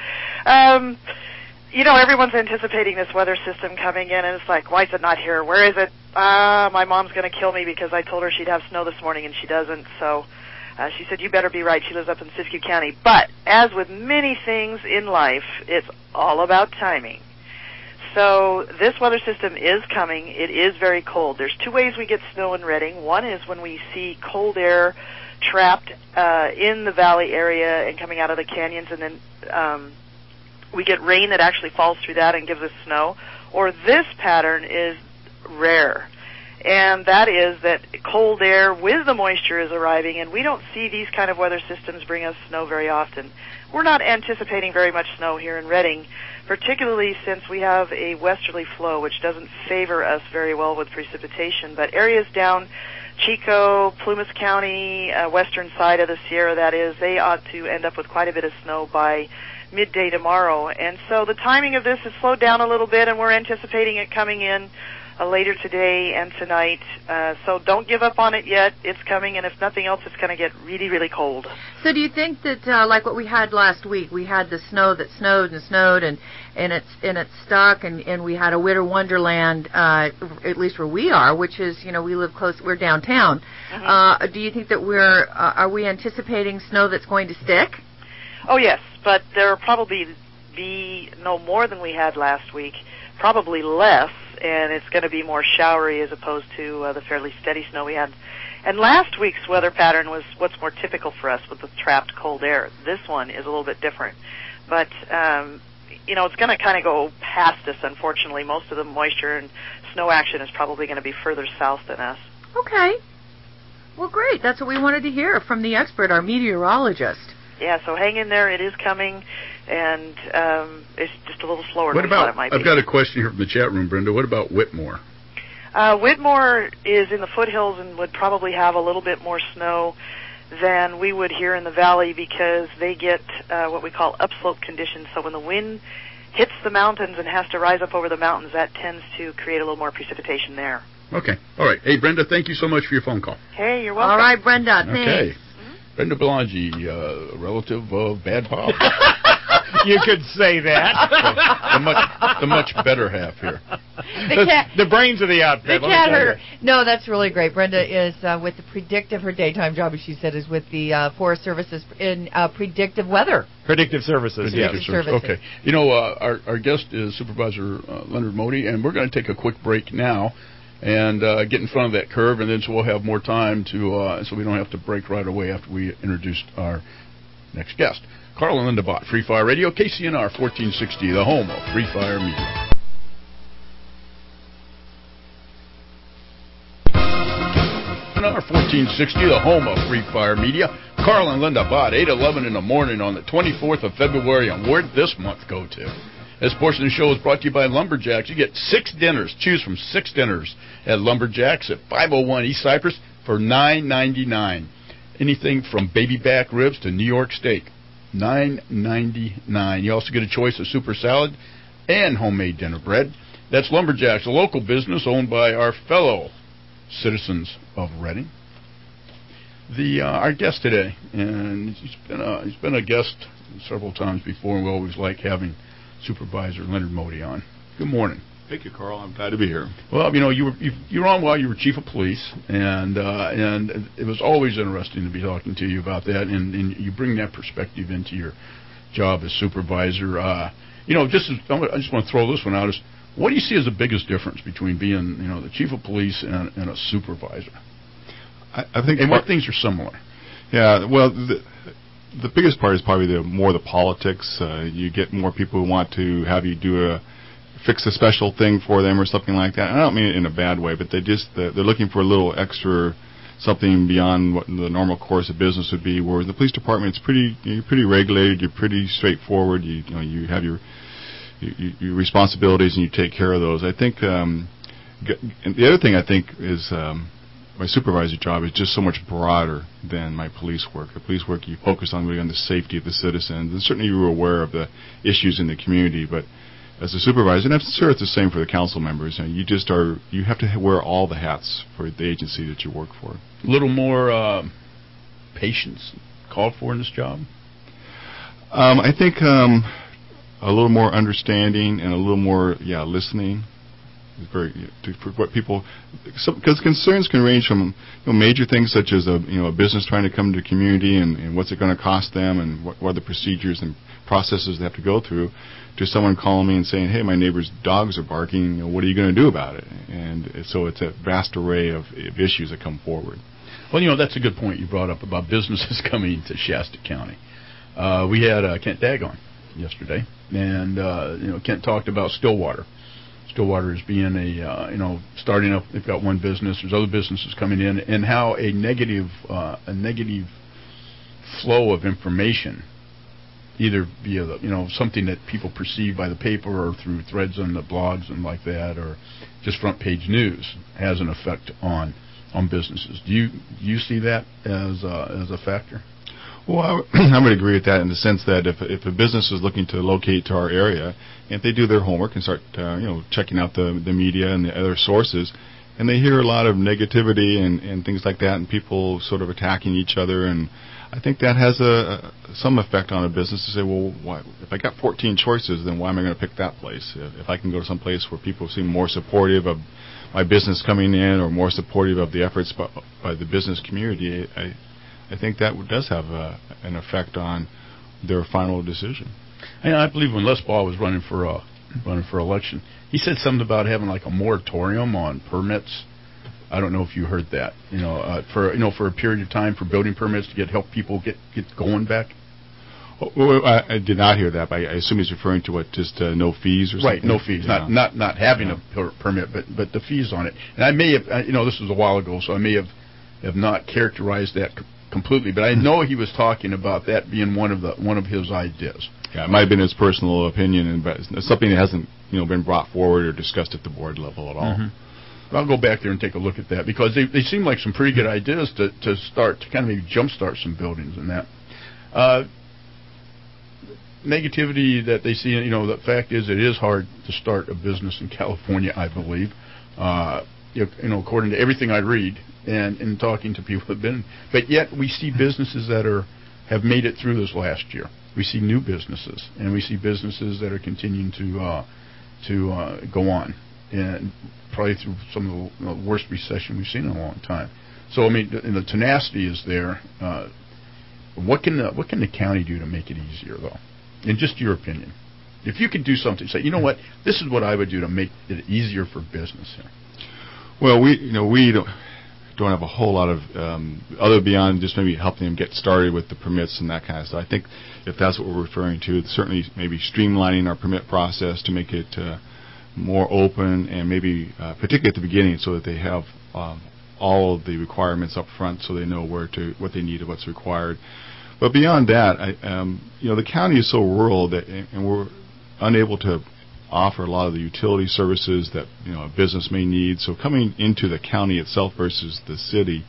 Everyone's anticipating this weather system coming in, and it's like, why is it not here? Where is it? My mom's going to kill me because I told her she'd have snow this morning, and she doesn't. So she said, you better be right. She lives up in Siskiyou County. But as with many things in life, it's all about timing. So this weather system is coming. It is very cold. There's two ways we get snow in Redding. One is when we see cold air trapped in the valley area and coming out of the canyons, and then we get rain that actually falls through that and gives us snow. Or this pattern is rare, and that is that cold air with the moisture is arriving, and we don't see these kind of weather systems bring us snow very often. We're not anticipating very much snow here in Redding, particularly since we have a westerly flow, which doesn't favor us very well with precipitation. But areas down Chico, Plumas County, western side of the Sierra, that is, they ought to end up with quite a bit of snow by midday tomorrow. And so the timing of this has slowed down a little bit, and we're anticipating it coming in later today and tonight. So don't give up on it yet. It's coming, and if nothing else, it's going to get really, really cold. So do you think that, like what we had last week, we had the snow that snowed and snowed, and it's stuck, and we had a winter wonderland, at least where we are, which is, we live close, we're downtown. Mm-hmm. Do you think that are we anticipating snow that's going to stick? Oh, yes, but there will probably be no more than we had last week, probably less, and it's going to be more showery as opposed to the fairly steady snow we had. And last week's weather pattern was what's more typical for us with the trapped cold air. This one is a little bit different. But, it's going to kind of go past us, unfortunately. Most of the moisture and snow action is probably going to be further south than us. Okay. Well, great. That's what we wanted to hear from the expert, our meteorologist. Yeah, so hang in there. It is coming, and it's just a little slower than we thought it might be. I've got a question here from the chat room, Brenda. What about Whitmore? Whitmore is in the foothills and would probably have a little bit more snow than we would here in the valley because they get what we call upslope conditions. So when the wind hits the mountains and has to rise up over the mountains, that tends to create a little more precipitation there. Okay. All right. Hey, Brenda, thank you so much for your phone call. Hey, you're welcome. All right, Brenda, thanks. Okay. Brenda Belangi, relative of Bad Bob. You could say that. the much better half here. The brains of the outfit. The cat herder. No, that's really great. Brenda is with the predictive, her daytime job, as she said, is with the Forest Services in predictive weather. Predictive Services, Predictive Services. Okay. Our guest is Supervisor Leonard Modi, and we're going to take a quick break now and get in front of that curve, and then so we'll have more time to so we don't have to break right away after we introduced our next guest. Carl and Linda Bott, Free Fire Radio, KCNR 1460, the home of Free Fire Media. KCNR 1460, the home of Free Fire Media. Carl and Linda Bott, 8:11 in the morning on the 24th of February, and where'd this month go to? This portion of the show is brought to you by Lumberjacks. You get 6 dinners. Choose from 6 dinners at Lumberjacks at 501 East Cypress for $9.99. Anything from baby back ribs to New York steak, $9.99. You also get a choice of super salad and homemade dinner bread. That's Lumberjacks, a local business owned by our fellow citizens of Redding. Our guest today, and he's been a guest several times before, and we always like having Supervisor Leonard Modi on. Good morning. Thank you, Carl. I'm glad to be here. Well, you were on while you were chief of police, and it was always interesting to be talking to you about that, and you bring that perspective into your job as supervisor. I just want to throw this one out: what do you see as the biggest difference between being the chief of police and a supervisor? I think, and what things are similar? Yeah, well, the biggest part is probably the politics. You get more people who want to have you fix a special thing for them or something like that. I don't mean it in a bad way, but they're looking for a little extra something beyond what the normal course of business would be. Whereas the police department, you're pretty regulated, you're pretty straightforward. You have your responsibilities and you take care of those. I think and the other thing I think is my supervisor job is just so much broader than my police work. The police work, you focus on really on the safety of the citizens, and certainly you were aware of the issues in the community, but as a supervisor, and I'm sure it's the same for the council members. And you have to wear all the hats for the agency that you work for. A little more patience called for in this job. I think a little more understanding and a little more listening. For what people, because concerns can range from major things such as a business trying to come to the community and what's it going to cost them and what are the procedures and processes they have to go through, to someone calling me and saying, hey, my neighbor's dogs are barking, what are you going to do about it? And so it's a vast array of issues that come forward. Well, that's a good point you brought up about businesses coming to Shasta County. We had Kent Dagg on yesterday, and Kent talked about Stillwater. Stillwater is being starting up. They've got one business. There's other businesses coming in, and how a negative flow of information, either via something that people perceive by the paper or through threads on the blogs and like that, or just front page news, has an effect on businesses. Do you see that as a factor? Well, I would agree with that in the sense that if a business is looking to locate to our area, if they do their homework and start checking out the media and the other sources, and they hear a lot of negativity and things like that, and people sort of attacking each other, and I think that has some effect on a business to say, well, why, if I got 14 choices, then why am I going to pick that place? If I can go to some place where people seem more supportive of my business coming in or more supportive of the efforts by the business community, I think that does have an effect on their final decision. I believe when Les Ball was running for election, he said something about having like a moratorium on permits. I don't know if you heard that. For a period of time for building permits to help people get going back. Well, I did not hear that, but I assume he's referring to just no fees or something. Right, no fees. Yeah. Not having a permit, but the fees on it. And I may have, this was a while ago, so I may have not characterized that completely, but I know he was talking about that being one of his ideas. Yeah, it might have been his personal opinion, but it's something that hasn't been brought forward or discussed at the board level at all. Mm-hmm. I'll go back there and take a look at that, because they seem like some pretty good ideas to start, to kind of maybe jumpstart some buildings and that. Negativity that they see, the fact is it is hard to start a business in California, I believe. According to everything I read and in talking to people who have been, but yet we see businesses that have made it through this last year. We see new businesses, and we see businesses that are continuing to go on, and probably through some of the worst recession we've seen in a long time. So I mean, the tenacity is there. What can the county do to make it easier, though? In just your opinion, if you could do something, say, you know what, this is what I would do to make it easier for business here. Well, we don't have a whole lot of other beyond just maybe helping them get started with the permits and that kind of stuff. I think if that's what we're referring to, certainly maybe streamlining our permit process to make it more open, and maybe particularly at the beginning, so that they have all of the requirements up front, so they know what they need and what's required. But beyond that, the county is so rural that, and we're unable to offer a lot of the utility services that a business may need. So coming into the county itself versus the city,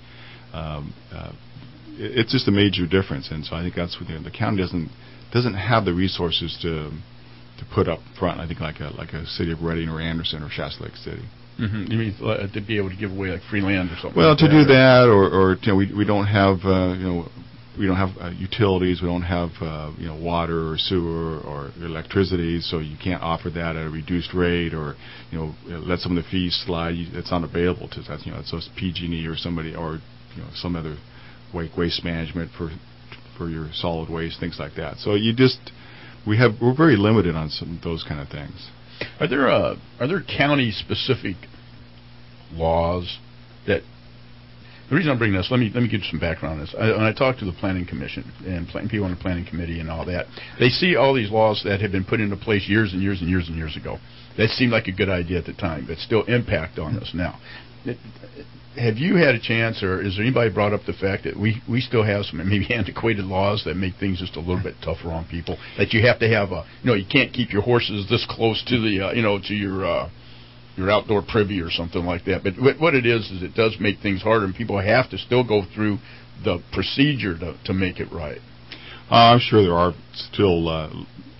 it's just a major difference. And so I think that's what the county doesn't have the resources to put up front. I think like a city of Redding or Anderson or Shasta Lake City. Mm-hmm. You mean to be able to give away like free land or something? Well, like to do that, or we don't have we don't have utilities. We don't have water or sewer or electricity, so you can't offer that at a reduced rate, or let some of the fees slide. It's not available to that. It's PG&E or somebody, or some other waste management for your solid waste, things like that. So we're very limited on some of those kind of things. Are there county specific laws that? The reason I'm bringing this, let me give you some background on this. When I talk to the Planning Commission and people on the Planning Committee and all that, they see all these laws that have been put into place years and years and years and years ago. That seemed like a good idea at the time, but still impact on us now. Have you had a chance, or is there anybody brought up the fact that we still have some maybe antiquated laws that make things just a little bit tougher on people? That you have to have you can't keep your horses this close to the to your outdoor privy or something like that. But what it is it does make things harder, and people have to still go through the procedure to make it right. I'm sure there are still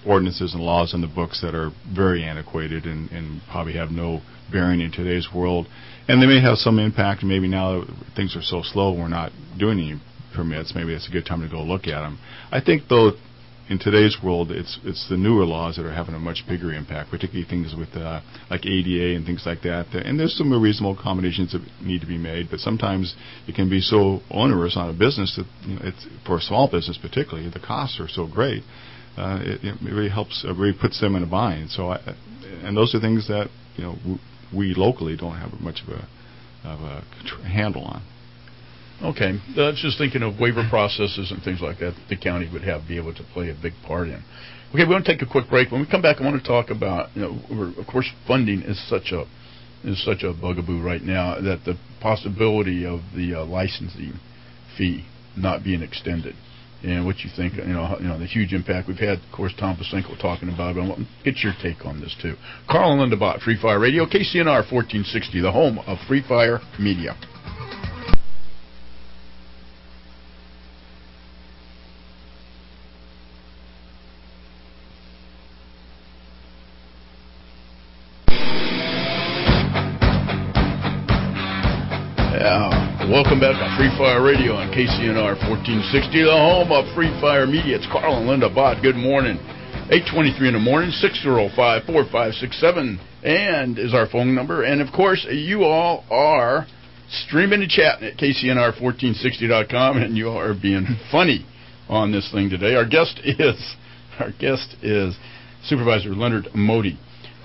ordinances and laws on the books that are very antiquated and probably have no bearing in today's world. And they may have some impact. Maybe now things are so slow, we're not doing any permits. Maybe it's a good time to go look at them. I think, though, in today's world, it's the newer laws that are having a much bigger impact, particularly things with like ADA and things like that. And there's some reasonable accommodations that need to be made, but sometimes it can be so onerous on a business that, it's, for a small business particularly, the costs are so great. It really helps, really puts them in a bind. So, and those are things that we locally don't have much of a handle on. Okay, that's just thinking of waiver processes and things like that the county would be able to play a big part in. Okay, we're going to take a quick break. When we come back, I want to talk about, of course, funding is such a bugaboo right now that the possibility of the licensing fee not being extended, and what you think, the huge impact we've had. Of course, Tom Pasenko talking about it, but I want to get your take on this too. Carl and Linda Bott, Free Fire Radio, KCNR 1460, the home of Free Fire Media. Welcome back to Free Fire Radio on KCNR 1460, the home of Free Fire Media. It's Carl and Linda Bott. Good morning. 8:23 in the morning, 605-4567, and is our phone number. And, of course, you all are streaming and chatting at KCNR1460.com, and you all are being funny on this thing today. Our guest is Supervisor Leonard Modi.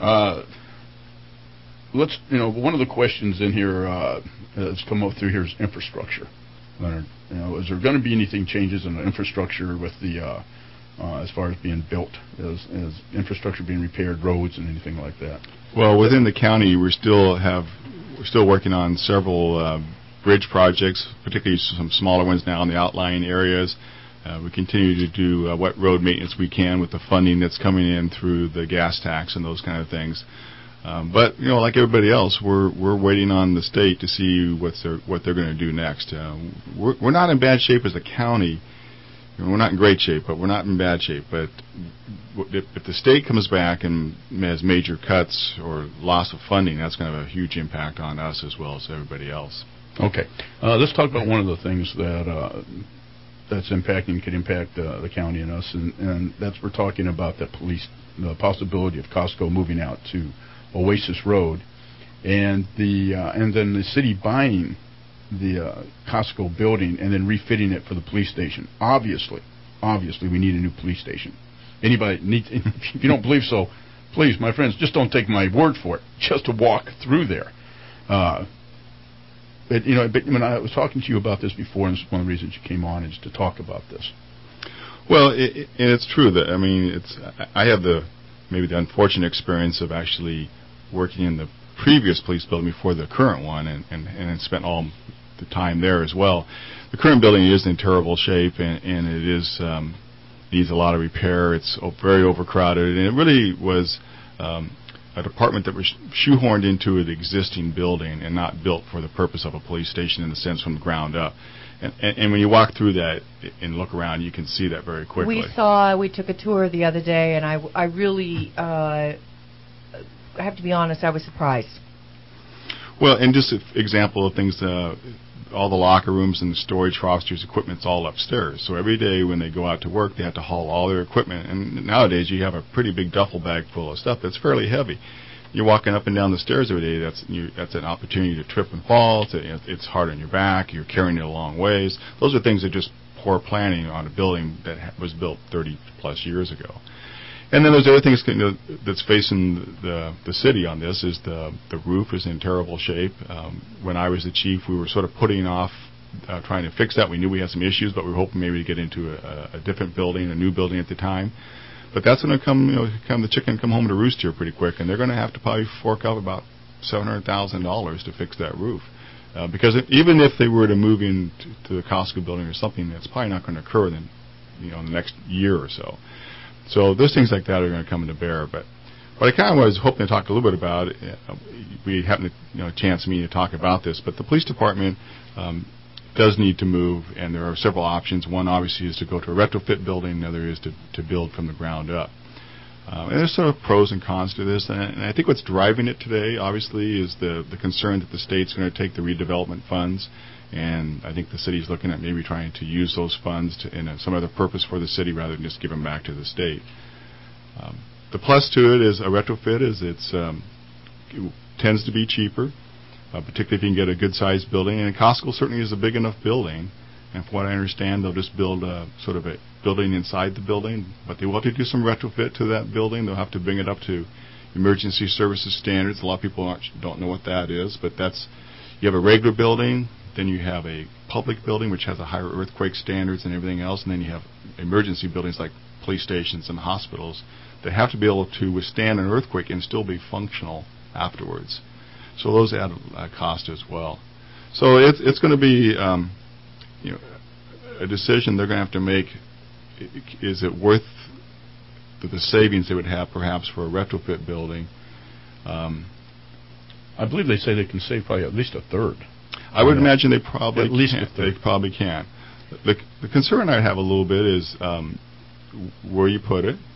One of the questions in here that's come up through here is infrastructure. Leonard, is there going to be anything changes in the infrastructure with the as far as being built, as infrastructure being repaired, roads and anything like that? Well, within the county, we're still working on several bridge projects, particularly some smaller ones now in the outlying areas. We continue to do what road maintenance we can with the funding that's coming in through the gas tax and those kind of things. But like everybody else, we're waiting on the state to see what they're going to do next. We're not in bad shape as a county. We're not in great shape, but we're not in bad shape. But if the state comes back and has major cuts or loss of funding, that's going to have a huge impact on us as well as everybody else. Okay, let's talk about one of the things that's could impact the county and us, and that's we're talking about the possibility of Costco moving out to Oasis Road, and then the city buying the Costco building and then refitting it for the police station. Obviously, we need a new police station. If you don't believe so, please, my friends, just don't take my word for it. Just to walk through there. But when I was talking to you about this before, and this is one of the reasons you came on, is to talk about this. Well, it's true that I have maybe the unfortunate experience of actually working in the previous police building before the current one, and spent all the time there as well. The current building is in terrible shape, and it is needs a lot of repair. It's very overcrowded, and it really was a department that was shoehorned into an existing building and not built for the purpose of a police station in the sense from the ground up. And when you walk through that and look around, you can see that very quickly. We took a tour the other day, and I really, I have to be honest, I was surprised. Well, and just an example of things, all the locker rooms and the storage rosters, equipment's all upstairs. So every day when they go out to work, they have to haul all their equipment. And nowadays you have a pretty big duffel bag full of stuff that's fairly heavy. You're walking up and down the stairs every day. That's an opportunity to trip and fall. It's hard on your back. You're carrying it a long ways. Those are things that just poor planning on a building that was built 30 plus years ago. And then there's other things that's facing the city on this is the roof is in terrible shape. When I was the chief, we were sort of putting off trying to fix that. We knew we had some issues, but we were hoping maybe to get into a different building, a new building at the time. But that's going to the chicken come home to roost here pretty quick, and they're going to have to probably fork out about $700,000 to fix that roof. Because even if they were to move into the Costco building or something, that's probably not going to occur in the next year or so. So those things like that are going to come into bear. But what I kind of was hoping to talk a little bit about, we happened to chance me to talk about this, but the police department does need to move, and there are several options. One obviously is to go to a retrofit building, another is to build from the ground up. And there's sort of pros and cons to this, and I think what's driving it today, obviously, is the concern that the state's going to take the redevelopment funds, and I think the city's looking at maybe trying to use those funds in some other purpose for the city rather than just give them back to the state. The plus to it is a retrofit is it tends to be cheaper, particularly if you can get a good-sized building, and Costco certainly is a big enough building. And from what I understand, they'll just build sort of a building inside the building, but they will have to do some retrofit to that building. They'll have to bring it up to emergency services standards. A lot of people don't know what that is, but you have a regular building, then you have a public building which has a higher earthquake standards and everything else, and then you have emergency buildings like police stations and hospitals that have to be able to withstand an earthquake and still be functional afterwards. So those add a cost as well. So it's going to be a decision they're going to have to make. Is it worth the savings they would have perhaps for a retrofit building? I believe they say they can save probably at least a third. I would imagine they probably at least can. A third. They probably can. The concern I have a little bit is where you put it.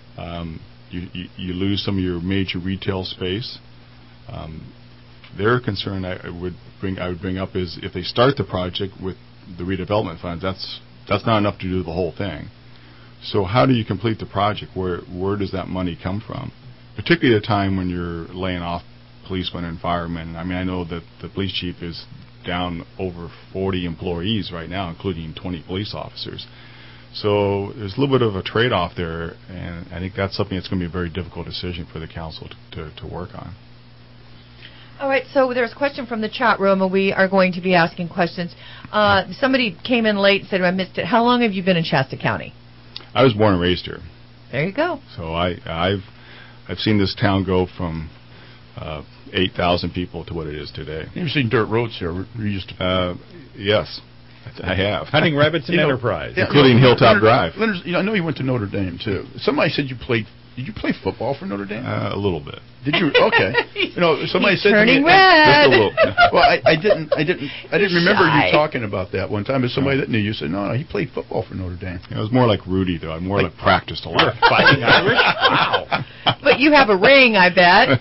You lose some of your major retail space. Their concern I would bring up is if they start the project with the redevelopment funds, that's not enough to do the whole thing. So how do you complete the project? Where does that money come from? Particularly at a time when you're laying off policemen and firemen. I mean, I know that the police chief is down over 40 employees right now, including 20 police officers. So there's a little bit of a trade-off there, and I think that's something that's going to be a very difficult decision for the council to work on. All right, so there's a question from the chat room, and we are going to be asking questions. Somebody came in late and said, I missed it. How long have you been in Shasta County? I was born and raised here. There you go. So I've seen this town go from 8,000 people to what it is today. You've seen dirt roads here. We used to. Yes, I have. Hunting rabbits and enterprise, including Hilltop Drive. Leonard, I know you went to Notre Dame too. Somebody said you played. Did you play football for Notre Dame? A little bit. Did you? Okay. Somebody said turning to me, red. Just a little. Well, I didn't remember you talking about that one time. But somebody that knew you said, no, he played football for Notre Dame. It was more like Rudy, though. I more like practiced a lot. Fighting Irish? Wow. But you have a ring, I bet.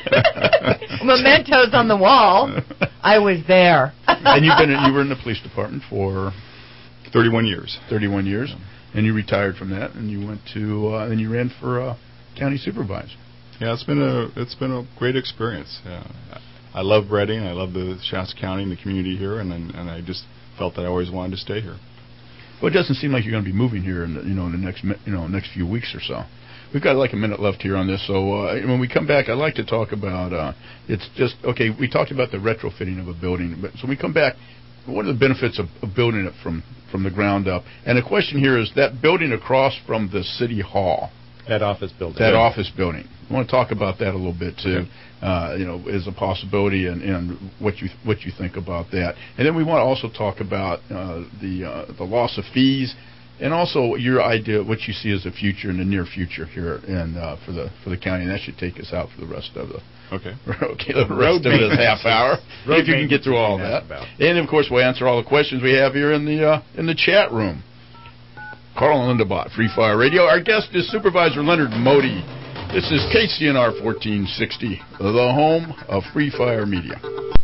Mementos on the wall. I was there. And you were in the police department for 31 years. 31 years. And you retired from that, and you went to, and you ran for county supervisor. Yeah, it's been a great experience. I love Reading. I love the Shasta County and the community here, and I just felt that I always wanted to stay here. Well, it doesn't seem like you're going to be moving here in the next few weeks or so. We've got like a minute left here on this, so when we come back, I'd like to talk about. It's just okay. We talked about the retrofitting of a building, but so when we come back, what are the benefits of building it from the ground up? And the question here is that building across from the city hall. That office building. That office building. I want to talk about that a little bit too. Okay. As a possibility and what you think about that. And then we want to also talk about the loss of fees, and also your idea, what you see as the future in the near future here, and for the county. And that should take us out for the rest of the. Okay. The rest of this half hour, if you can get through all that. And of course, we'll answer all the questions we have here in the chat room. Carl and Linda Bott, Free Fire Radio. Our guest is Supervisor Leonard Modi. This is KCNR 1460, the home of Free Fire Media.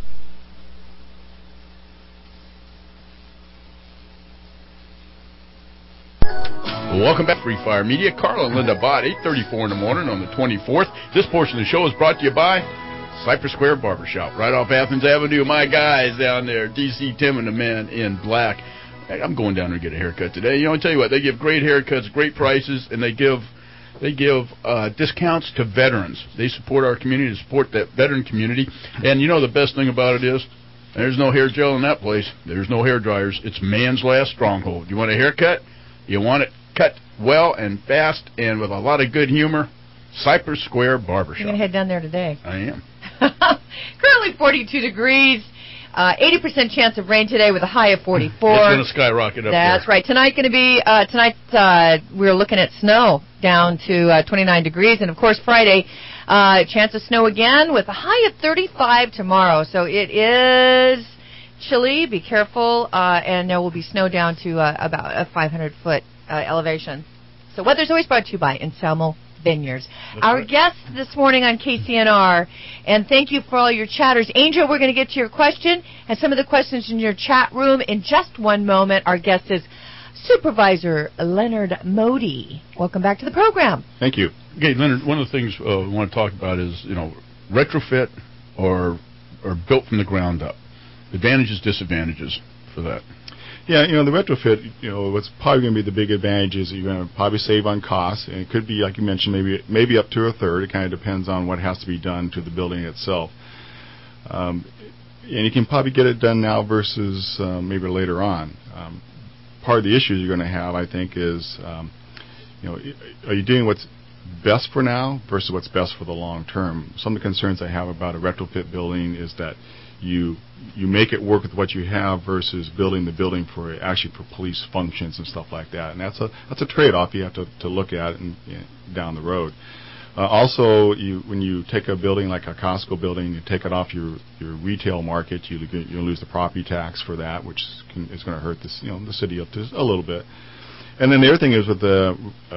Welcome back, Free Fire Media. Carl and Linda Bott, 8:34 in the morning on the 24th. This portion of the show is brought to you by Cypress Square Barbershop, right off Athens Avenue. My guys down there, DC Tim and the men in black. Hey, I'm going down there to get a haircut today. I tell you what, they give great haircuts, great prices, and they give discounts to veterans. They support our community, to support that veteran community. And the best thing about it is, there's no hair gel in that place. There's no hair dryers. It's man's last stronghold. You want a haircut? You want it cut well and fast and with a lot of good humor? Cypress Square Barbershop. You're going to head down there today. I am. Currently 42 degrees. 80% chance of rain today with a high of 44. It's going to skyrocket up there. That's right. Tonight we're looking at snow down to 29 degrees. And, of course, Friday, chance of snow again with a high of 35 tomorrow. So it is chilly. Be careful. And there will be snow down to about a 500-foot elevation. So weather's always brought to you by Anselmo Vineyards. Our guest this morning on KCNR, and thank you for all your chatters. Angel, we're going to get to your question and some of the questions in your chat room in just one moment. Our guest is Supervisor Leonard Modi. Welcome back to the program. Thank you. Okay, Leonard, one of the things we want to talk about is, retrofit or built from the ground up. Advantages, disadvantages for that. Yeah, the retrofit, what's probably going to be the big advantage is you're going to probably save on costs, and it could be, like you mentioned, maybe up to a third. It kind of depends on what has to be done to the building itself. And you can probably get it done now versus maybe later on. Part of the issues you're going to have, I think, is, are you doing what's best for now versus what's best for the long term? Some of the concerns I have about a retrofit building is that you make it work with what you have versus building the building for police functions and stuff like that, and that's a trade-off you have to look at down the road. Also, when you take a building like a Costco building, you take it off your retail market, you lose the property tax for that, which is going to hurt the city up to a little bit. And then the other thing is with the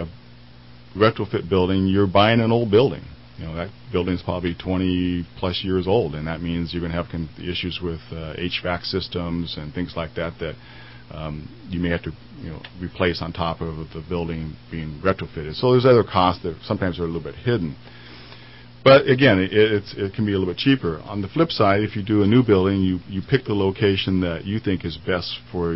retrofit building, you're buying an old building. That building's probably 20 plus years old, and that means you're going to have issues with HVAC systems and things like that you may have to replace on top of the building being retrofitted. So there's other costs that sometimes are a little bit hidden. But again, it can be a little bit cheaper. On the flip side, if you do a new building, you pick the location that you think is best for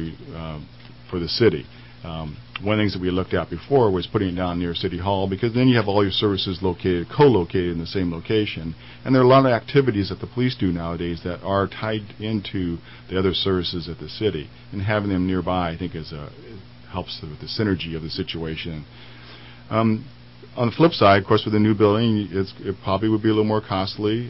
the city. One of the things that we looked at before was putting it down near City Hall, because then you have all your services co-located in the same location. And there are a lot of activities that the police do nowadays that are tied into the other services at the city. And having them nearby, I think, helps with the synergy of the situation. On the flip side, of course, with a new building, it probably would be a little more costly.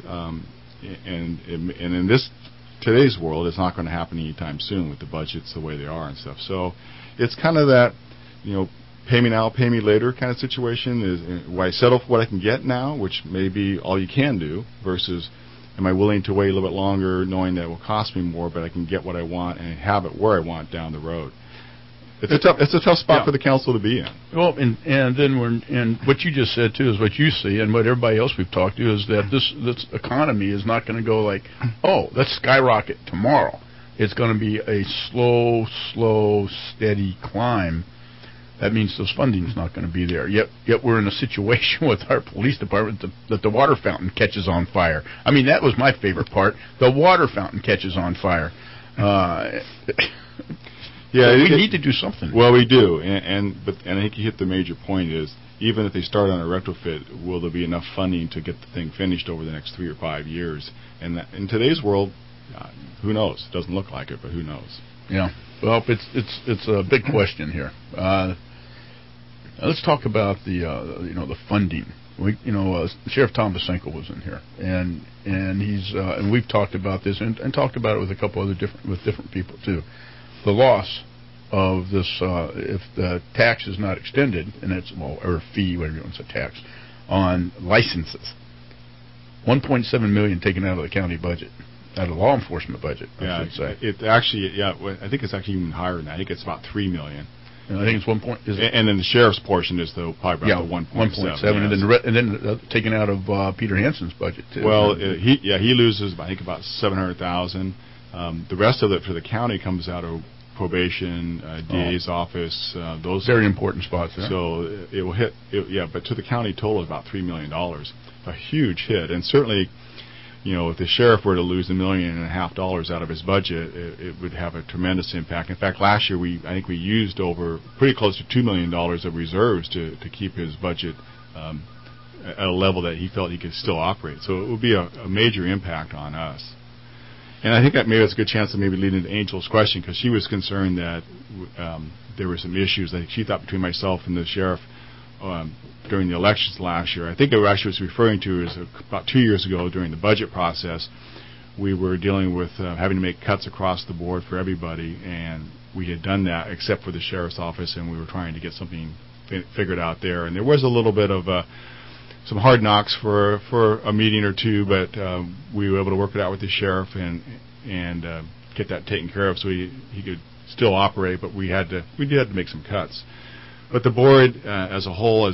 And in today's world, it's not going to happen anytime soon with the budgets the way they are and stuff. So it's kind of that, pay me now, pay me later kind of situation. Why settle for what I can get now, which may be all you can do, versus am I willing to wait a little bit longer knowing that it will cost me more, but I can get what I want and have it where I want down the road. It's a tough spot for the council to be in. Well, and then what you just said too is what you see, and what everybody else we've talked to is that this economy is not going to go like, let's skyrocket tomorrow. It's going to be a slow, steady climb. That means those funding is not going to be there. Yet we're in a situation with our police department that the water fountain catches on fire. I mean, that was my favorite part. The water fountain catches on fire. Yeah, we need to do something. Well, we do, and I think you hit the major point is, even if they start on a retrofit, will there be enough funding to get the thing finished over the next 3 or 5 years? And in today's world, who knows? It doesn't look like it, but who knows? Yeah. Well, it's a big question here. Let's talk about the funding. Sheriff Tom Bosenko was in here, and he's and we've talked about this and talked about it with a couple other different people too. The loss of this, if the tax is not extended, and it's or a fee, whatever you want to say, tax on licenses, $1.7 million taken out of the county budget, out of the law enforcement budget. I should say. It actually, I think it's actually even higher than that. I think it's about $3 million. And I think it's 1 point. And then the sheriff's portion is probably about the 1.7. 1.7, and then taken out of Peter Hansen's budget too. Well, he loses, I think, about $700,000. The rest of it for the county comes out of probation, DA's office, those very important spots. Yeah. So it will hit. But to the county total is about $3 million, a huge hit. And certainly, if the sheriff were to lose $1.5 million out of his budget, it would have a tremendous impact. In fact, last year I think we used over pretty close to $2 million of reserves to keep his budget at a level that he felt he could still operate. So it would be a major impact on us. And I think that maybe it's a good chance to maybe lead into Angel's question, because she was concerned that there were some issues that she thought between myself and the sheriff during the elections last year. I think what she was referring to is about 2 years ago during the budget process, we were dealing with having to make cuts across the board for everybody, and we had done that except for the sheriff's office, and we were trying to get something figured out there. And there was a little bit of some hard knocks for a meeting or two, but we were able to work it out with the sheriff and get that taken care of so he could still operate, but we did have to make some cuts. But the board as a whole has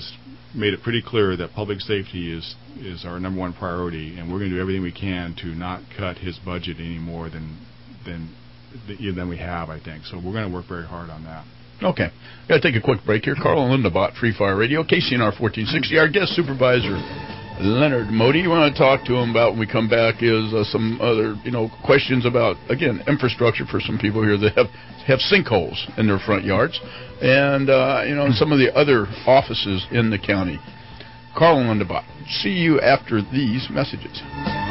made it pretty clear that public safety is our number one priority, and we're going to do everything we can to not cut his budget any more than we have, I think. So we're going to work very hard on that. Okay. Got to take a quick break here. Carl and Linda Bott, Free Fire Radio, KCNR 1460. Our guest supervisor, Leonard Modi. You want to talk to him about when we come back is some other, questions about, again, infrastructure for some people here that have sinkholes in their front yards, and some of the other offices in the county. Carl and Linda Bott. See you after these messages.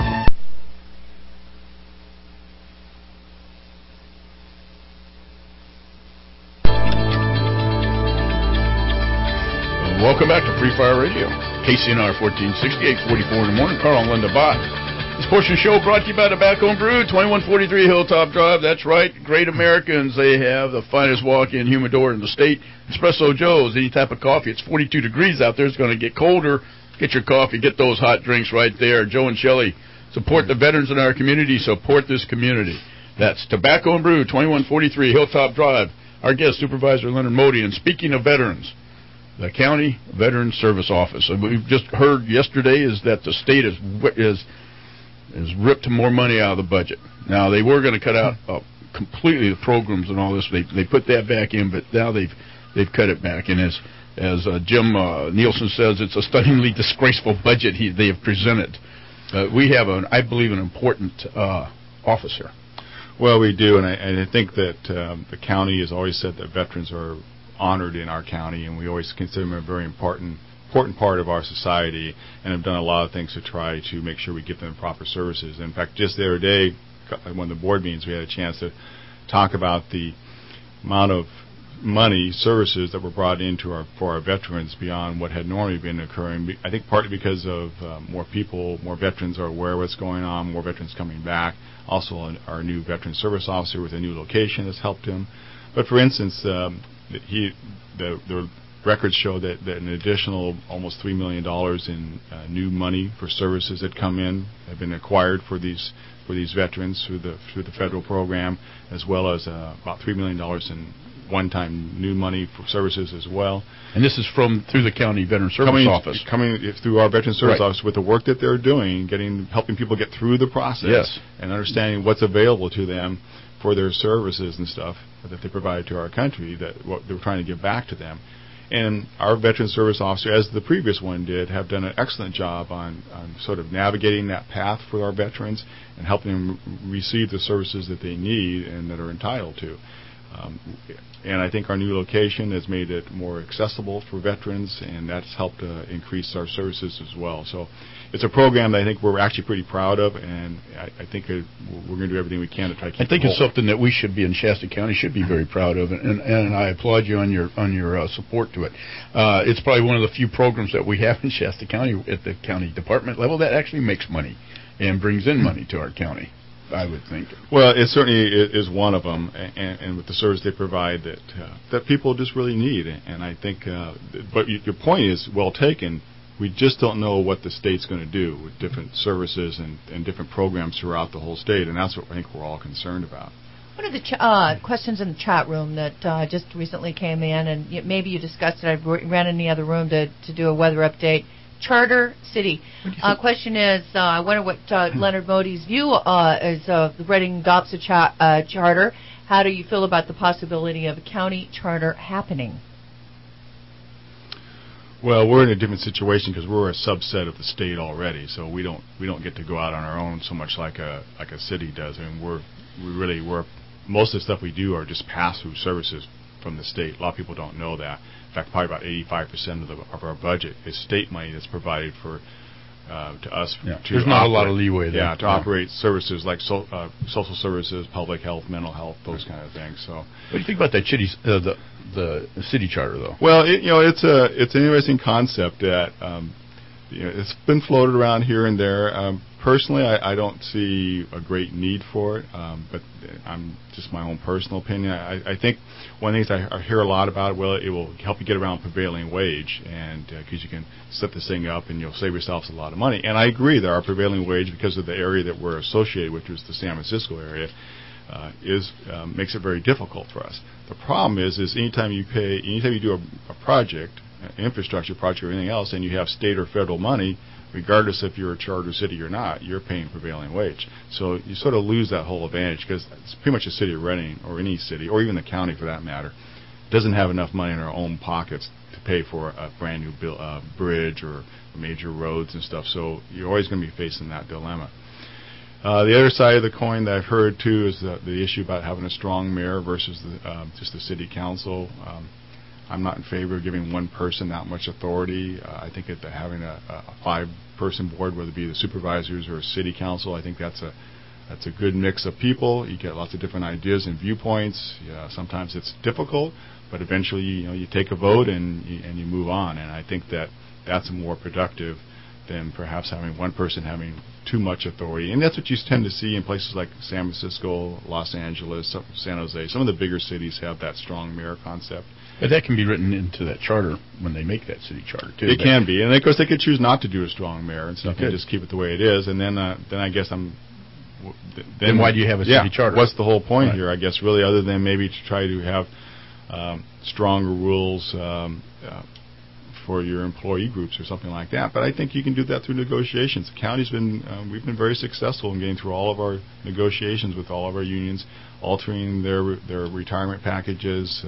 Welcome back to Free Fire Radio, KCNR 1460, 844 in the morning. Carl and Linda Bott. This portion of the show brought to you by Tobacco and Brew, 2143 Hilltop Drive. That's right, Great Americans. They have the finest walk-in humidor in the state. Espresso Joe's, any type of coffee. It's 42 degrees out there. It's going to get colder. Get your coffee. Get those hot drinks right there. Joe and Shelley, support the veterans in our community. Support this community. That's Tobacco and Brew, 2143 Hilltop Drive. Our guest, Supervisor Leonard Modi. And speaking of veterans, the County Veterans Service Office. We've just heard yesterday is that the state is ripped more money out of the budget. Now, they were going to cut out completely the programs and all this. They put that back in, but now they've cut it back. And as Jim Nielsen says, it's a stunningly disgraceful budget they have presented. We have, I believe, an important office here. Well, we do, and I think that the county has always said that veterans are honored in our county, and we always consider them a very important part of our society, and have done a lot of things to try to make sure we give them proper services. In fact, just the other day, one of the board meetings, we had a chance to talk about the amount of money, services that were brought in for our veterans beyond what had normally been occurring. I think partly because of more veterans are aware of what's going on, more veterans coming back. Also, our new veteran service officer with a new location has helped him. But for instance, the records show that an additional almost $3 million in new money for services that come in have been acquired for these veterans through the federal program, as well as about $3 million in one-time new money for services as well. And this is through the County Veteran Service Office. Coming through our Veteran Service Office with the work that they're doing, helping people get through the process, and understanding what's available to them for their services and stuff that they provide to our country, that what they're trying to give back to them. And our Veteran Service Officer, as the previous one did, have done an excellent job on sort of navigating that path for our veterans and helping them receive the services that they need and that are entitled to. And I think our new location has made it more accessible for veterans, and that's helped increase our services as well. So it's a program that I think we're actually pretty proud of, and I think we're going to do everything we can to try to keep it. I think it's something that we should be in Shasta County should be very proud of, and I applaud you on your support to it. It's probably one of the few programs that we have in Shasta County at the county department level that actually makes money and brings in money to our county, I would think. Well, it certainly is one of them, and with the service they provide that people just really need. And I think, but your point is well taken. We just don't know what the state's going to do with different services and different programs throughout the whole state, and that's what I think we're all concerned about. One of the questions in the chat room that just recently came in, and maybe you discussed it, I ran in the other room to do a weather update. Charter City. Question is, I wonder what Leonard Modi's view is of the Reading adopts a charter. How do you feel about the possibility of a county charter happening? Well, we're in a different situation because we're a subset of the state already, so we don't get to go out on our own so much like a city does. I mean, we're most of the stuff we do are just pass-through services from the state. A lot of people don't know that. In fact, probably about 85% of our budget is state money that's provided to us. Yeah. There's not a lot of leeway there. Yeah, to operate services like social services, public health, mental health, those kind of things. So, what do you think about that the city charter, though? Well, it's an interesting concept that it's been floated around here and there. Personally, I don't see a great need for it, but I'm just my own personal opinion. I think one of the things I hear a lot about, it will help you get around prevailing wage, and because you can set this thing up and you'll save yourselves a lot of money. And I agree that our prevailing wage, because of the area that we're associated with, which is the San Francisco area, makes it very difficult for us. The problem is anytime you do a project, infrastructure project or anything else, and you have state or federal money, regardless if you're a charter city or not, you're paying prevailing wage. So you sort of lose that whole advantage because it's pretty much the city of Reading, or any city, or even the county for that matter, doesn't have enough money in our own pockets to pay for a brand new bridge or major roads and stuff. So you're always going to be facing that dilemma. The other side of the coin that I've heard too is the issue about having a strong mayor versus just the city council. I'm not in favor of giving one person that much authority. I think that having a 5-person board, whether it be the supervisors or a city council, I think that's a good mix of people. You get lots of different ideas and viewpoints. Sometimes it's difficult, but eventually you take a vote and you move on. And I think that's more productive than perhaps having one person having too much authority. And that's what you tend to see in places like San Francisco, Los Angeles, San Jose. Some of the bigger cities have that strong mayor concept. But that can be written into that charter when they make that city charter, too. It can be. And, of course, they could choose not to do a strong mayor and stuff and just keep it the way it is. And then I guess Then why do you have a city charter? What's the whole point here, I guess, really, other than maybe to try to have stronger rules for your employee groups or something like that. But I think you can do that through negotiations. The county's we've been very successful in getting through all of our negotiations with all of our unions, altering their retirement packages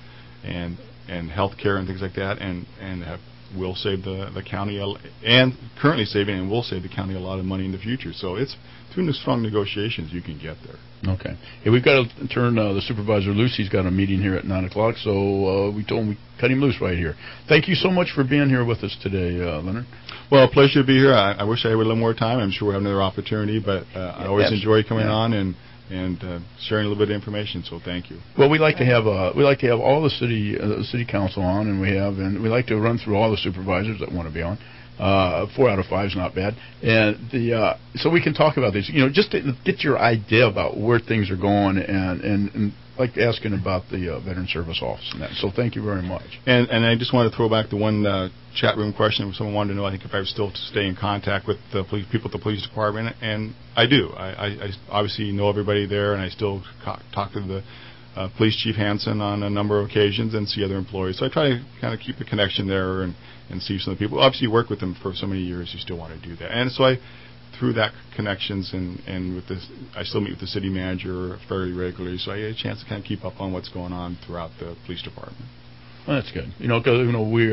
and health care and things like that, and will save the county, and currently saving and will save the county a lot of money in the future. So it's through the strong negotiations you can get there. Okay. Hey, we've got to turn the supervisor loose. He's got a meeting here at 9 o'clock, so we told him we cut him loose right here. Thank you so much for being here with us today, Leonard. Well, a pleasure to be here. I wish I had a little more time. I'm sure we'll have another opportunity, but I always enjoy coming on and sharing a little bit of information. So thank you. Well, we like to have all the city council on, and we like to run through all the supervisors that want to be on. 4 out of 5 is not bad, and so we can talk about this. Just to get your idea about where things are going, and like asking about the Veteran Service Office and that. So thank you very much. And I just want to throw back the one chat room question. Someone wanted to know, I think, if I was still to stay in contact with the people at the police department, and I do. I obviously know everybody there, and I still talk to the Police Chief Hansen on a number of occasions and see other employees. So I try to kind of keep a connection there and see some of the people. Obviously, you work with them for so many years, you still want to do that. And so through that connections and with this, I still meet with the city manager fairly regularly, so I get a chance to kind of keep up on what's going on throughout the police department. Well, that's good. Because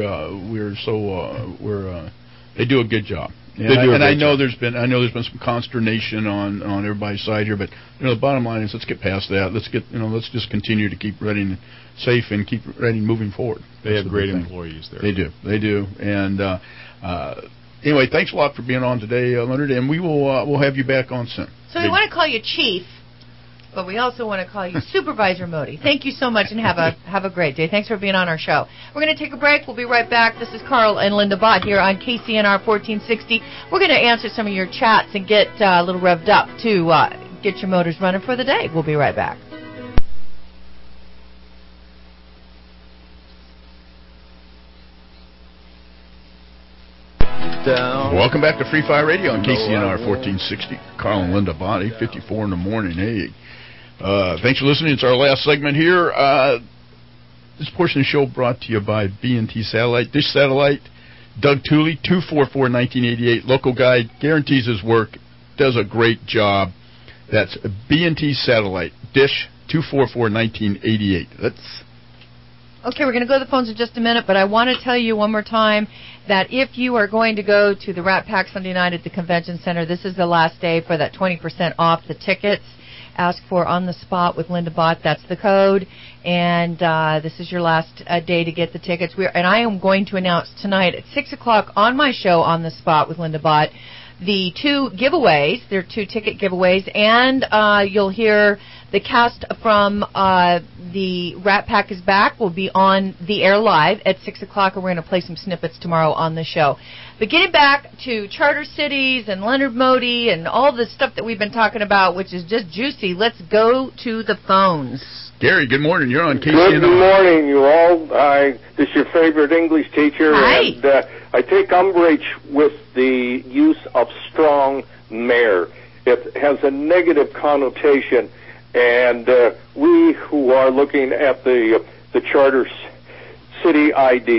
they do a good job. I know there's been some consternation on everybody's side here, but the bottom line is let's get past that. Let's just continue to keep Reading safe and keep Reading moving forward. They have great employees there. They do. And anyway, thanks a lot for being on today, Leonard, and we'll have you back on soon. So we want to call you Chief, but we also want to call you Supervisor Modi. Thank you so much, and have a great day. Thanks for being on our show. We're going to take a break. We'll be right back. This is Carl and Linda Bott here on KCNR 1460. We're going to answer some of your chats and get a little revved up to get your motors running for the day. We'll be right back. Welcome back to Free Fire Radio on KCNR 1460. Carl and Linda Bott, 8:54 in the morning. Hey, thanks for listening. It's our last segment here. This portion of the show brought to you by B&T Satellite. Dish Satellite, Doug Tooley, 244-1988. Local guy, guarantees his work, does a great job. That's B&T Satellite, Dish, 244-1988. Okay, we're going to go to the phones in just a minute, but I want to tell you one more time that if you are going to go to the Rat Pack Sunday night at the Convention Center, this is the last day for that 20% off the tickets. Ask for On the Spot with Linda Bott. That's the code. And this is your last day to get the tickets. And I am going to announce tonight at 6 o'clock on my show, On the Spot with Linda Bott, the 2 giveaways. There are 2 ticket giveaways. And you'll hear the cast from the Rat Pack is Back will be on the air live at 6 o'clock, and we're going to play some snippets tomorrow on the show. But getting back to charter cities and Leonard Modi and all the stuff that we've been talking about, which is just juicy, let's go to the phones. Gary, good morning. You're on KCNR. Good morning, you all. This is your favorite English teacher. Hi. And I take umbrage with the use of strong mayor. It has a negative connotation. And we who are looking at the charter city idea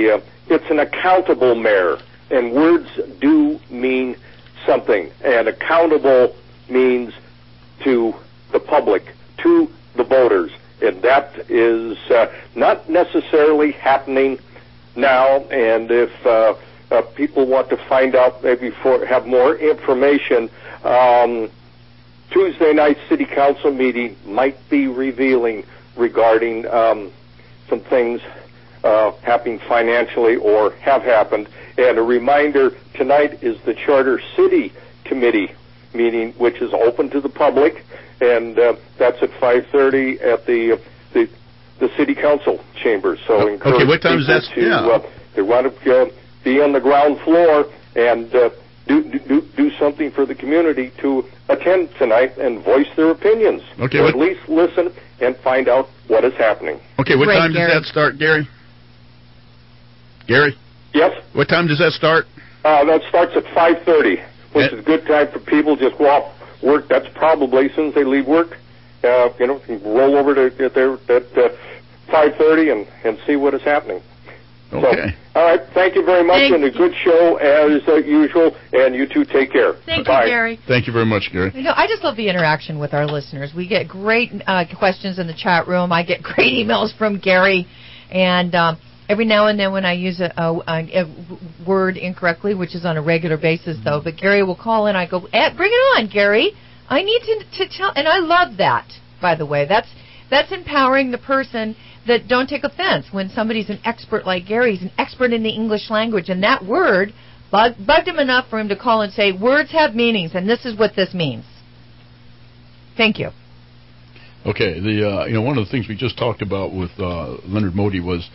it's an accountable mayor, and words do mean something. And accountable means to the public, to the voters. And that is not necessarily happening now. And if people want to find out, maybe have more information, Tuesday night city council meeting might be revealing regarding some things happening financially or have happened. And a reminder, tonight is the Charter City Committee meeting, which is open to the public, and that's at 5:30 at the City Council chambers. So encourage okay, what time is that? They want to be on the ground floor and do something for the community to attend tonight and voice their opinions. Okay, or at least listen and find out what is happening. Okay, what time does that start, Gary? Gary? Yes? What time does that start? That starts at 5:30, which is a good time for people just go off work. That's probably as soon as they leave work, roll over to get there at 5:30 and see what is happening. Okay. So, all right. Thank you very much, and a good show as usual. And you two take care. Thank Bye. you, Gary. Thank you very much, Gary. I just love the interaction with our listeners. We get great questions in the chat room. I get great emails from Gary, and every now and then when I use a word incorrectly, which is on a regular basis, though, but Gary will call in. I go, bring it on, Gary. I need to tell, and I love that. By the way, that's empowering the person. That don't take offense when somebody's an expert like Gary. He's an expert in the English language, and that word bugged him enough for him to call and say, words have meanings, and this is what this means. Thank you. Okay, one of the things we just talked about with Leonard Modi was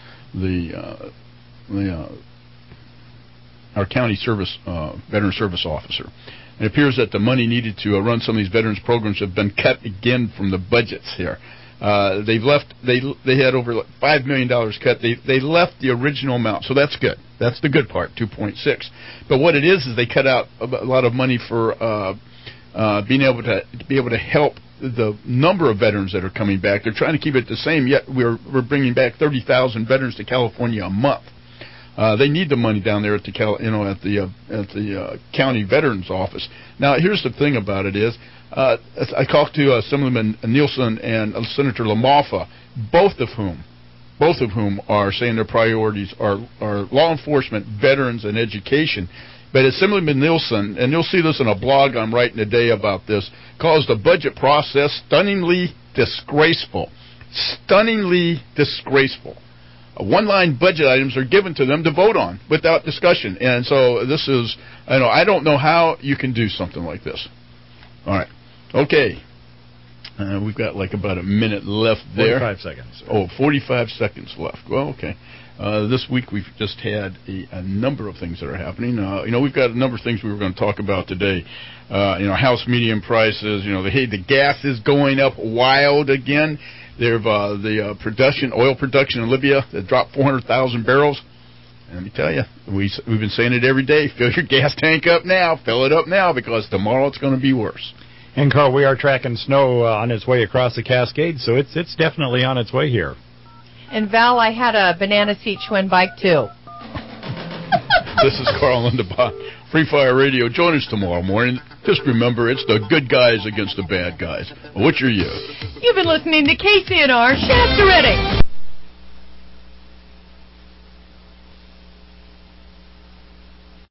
our county veteran service officer. It appears that the money needed to run some of these veterans programs have been cut again from the budgets here. They've left. They had over $5 million cut. They left the original amount, so that's good. That's the good part, 2.6. But what it is they cut out a lot of money for being able to help the number of veterans that are coming back. They're trying to keep it the same. Yet we're bringing back 30,000 veterans to California a month. They need the money down there at the county veterans office. Now, here's the thing about it is. I talked to Assemblyman Nielsen and Senator LaMalfa, both of whom are saying their priorities are law enforcement, veterans, and education. But Assemblyman Nielsen, and you'll see this in a blog I'm writing today about this, calls the budget process stunningly disgraceful. Stunningly disgraceful. One-line budget items are given to them to vote on without discussion. And so this is, I don't know how you can do something like this. All right. Okay. We've got about a minute left there. 45 seconds. 45 seconds left. Well, okay. This week we've just had a number of things that are happening. We've got a number of things we were going to talk about today. House median prices. The gas is going up wild again. There's the oil production in Libya that dropped 400,000 barrels. And let me tell you, we've been saying it every day. Fill your gas tank up now. Fill it up now because tomorrow it's going to be worse. And, Carl, we are tracking snow on its way across the Cascades, so it's definitely on its way here. And, Val, I had a banana seat Schwinn bike, too. This is Carl Lindebaugh, Free Fire Radio. Join us tomorrow morning. Just remember, it's the good guys against the bad guys. Which are you? You've been listening to KCNR Shasta Redding.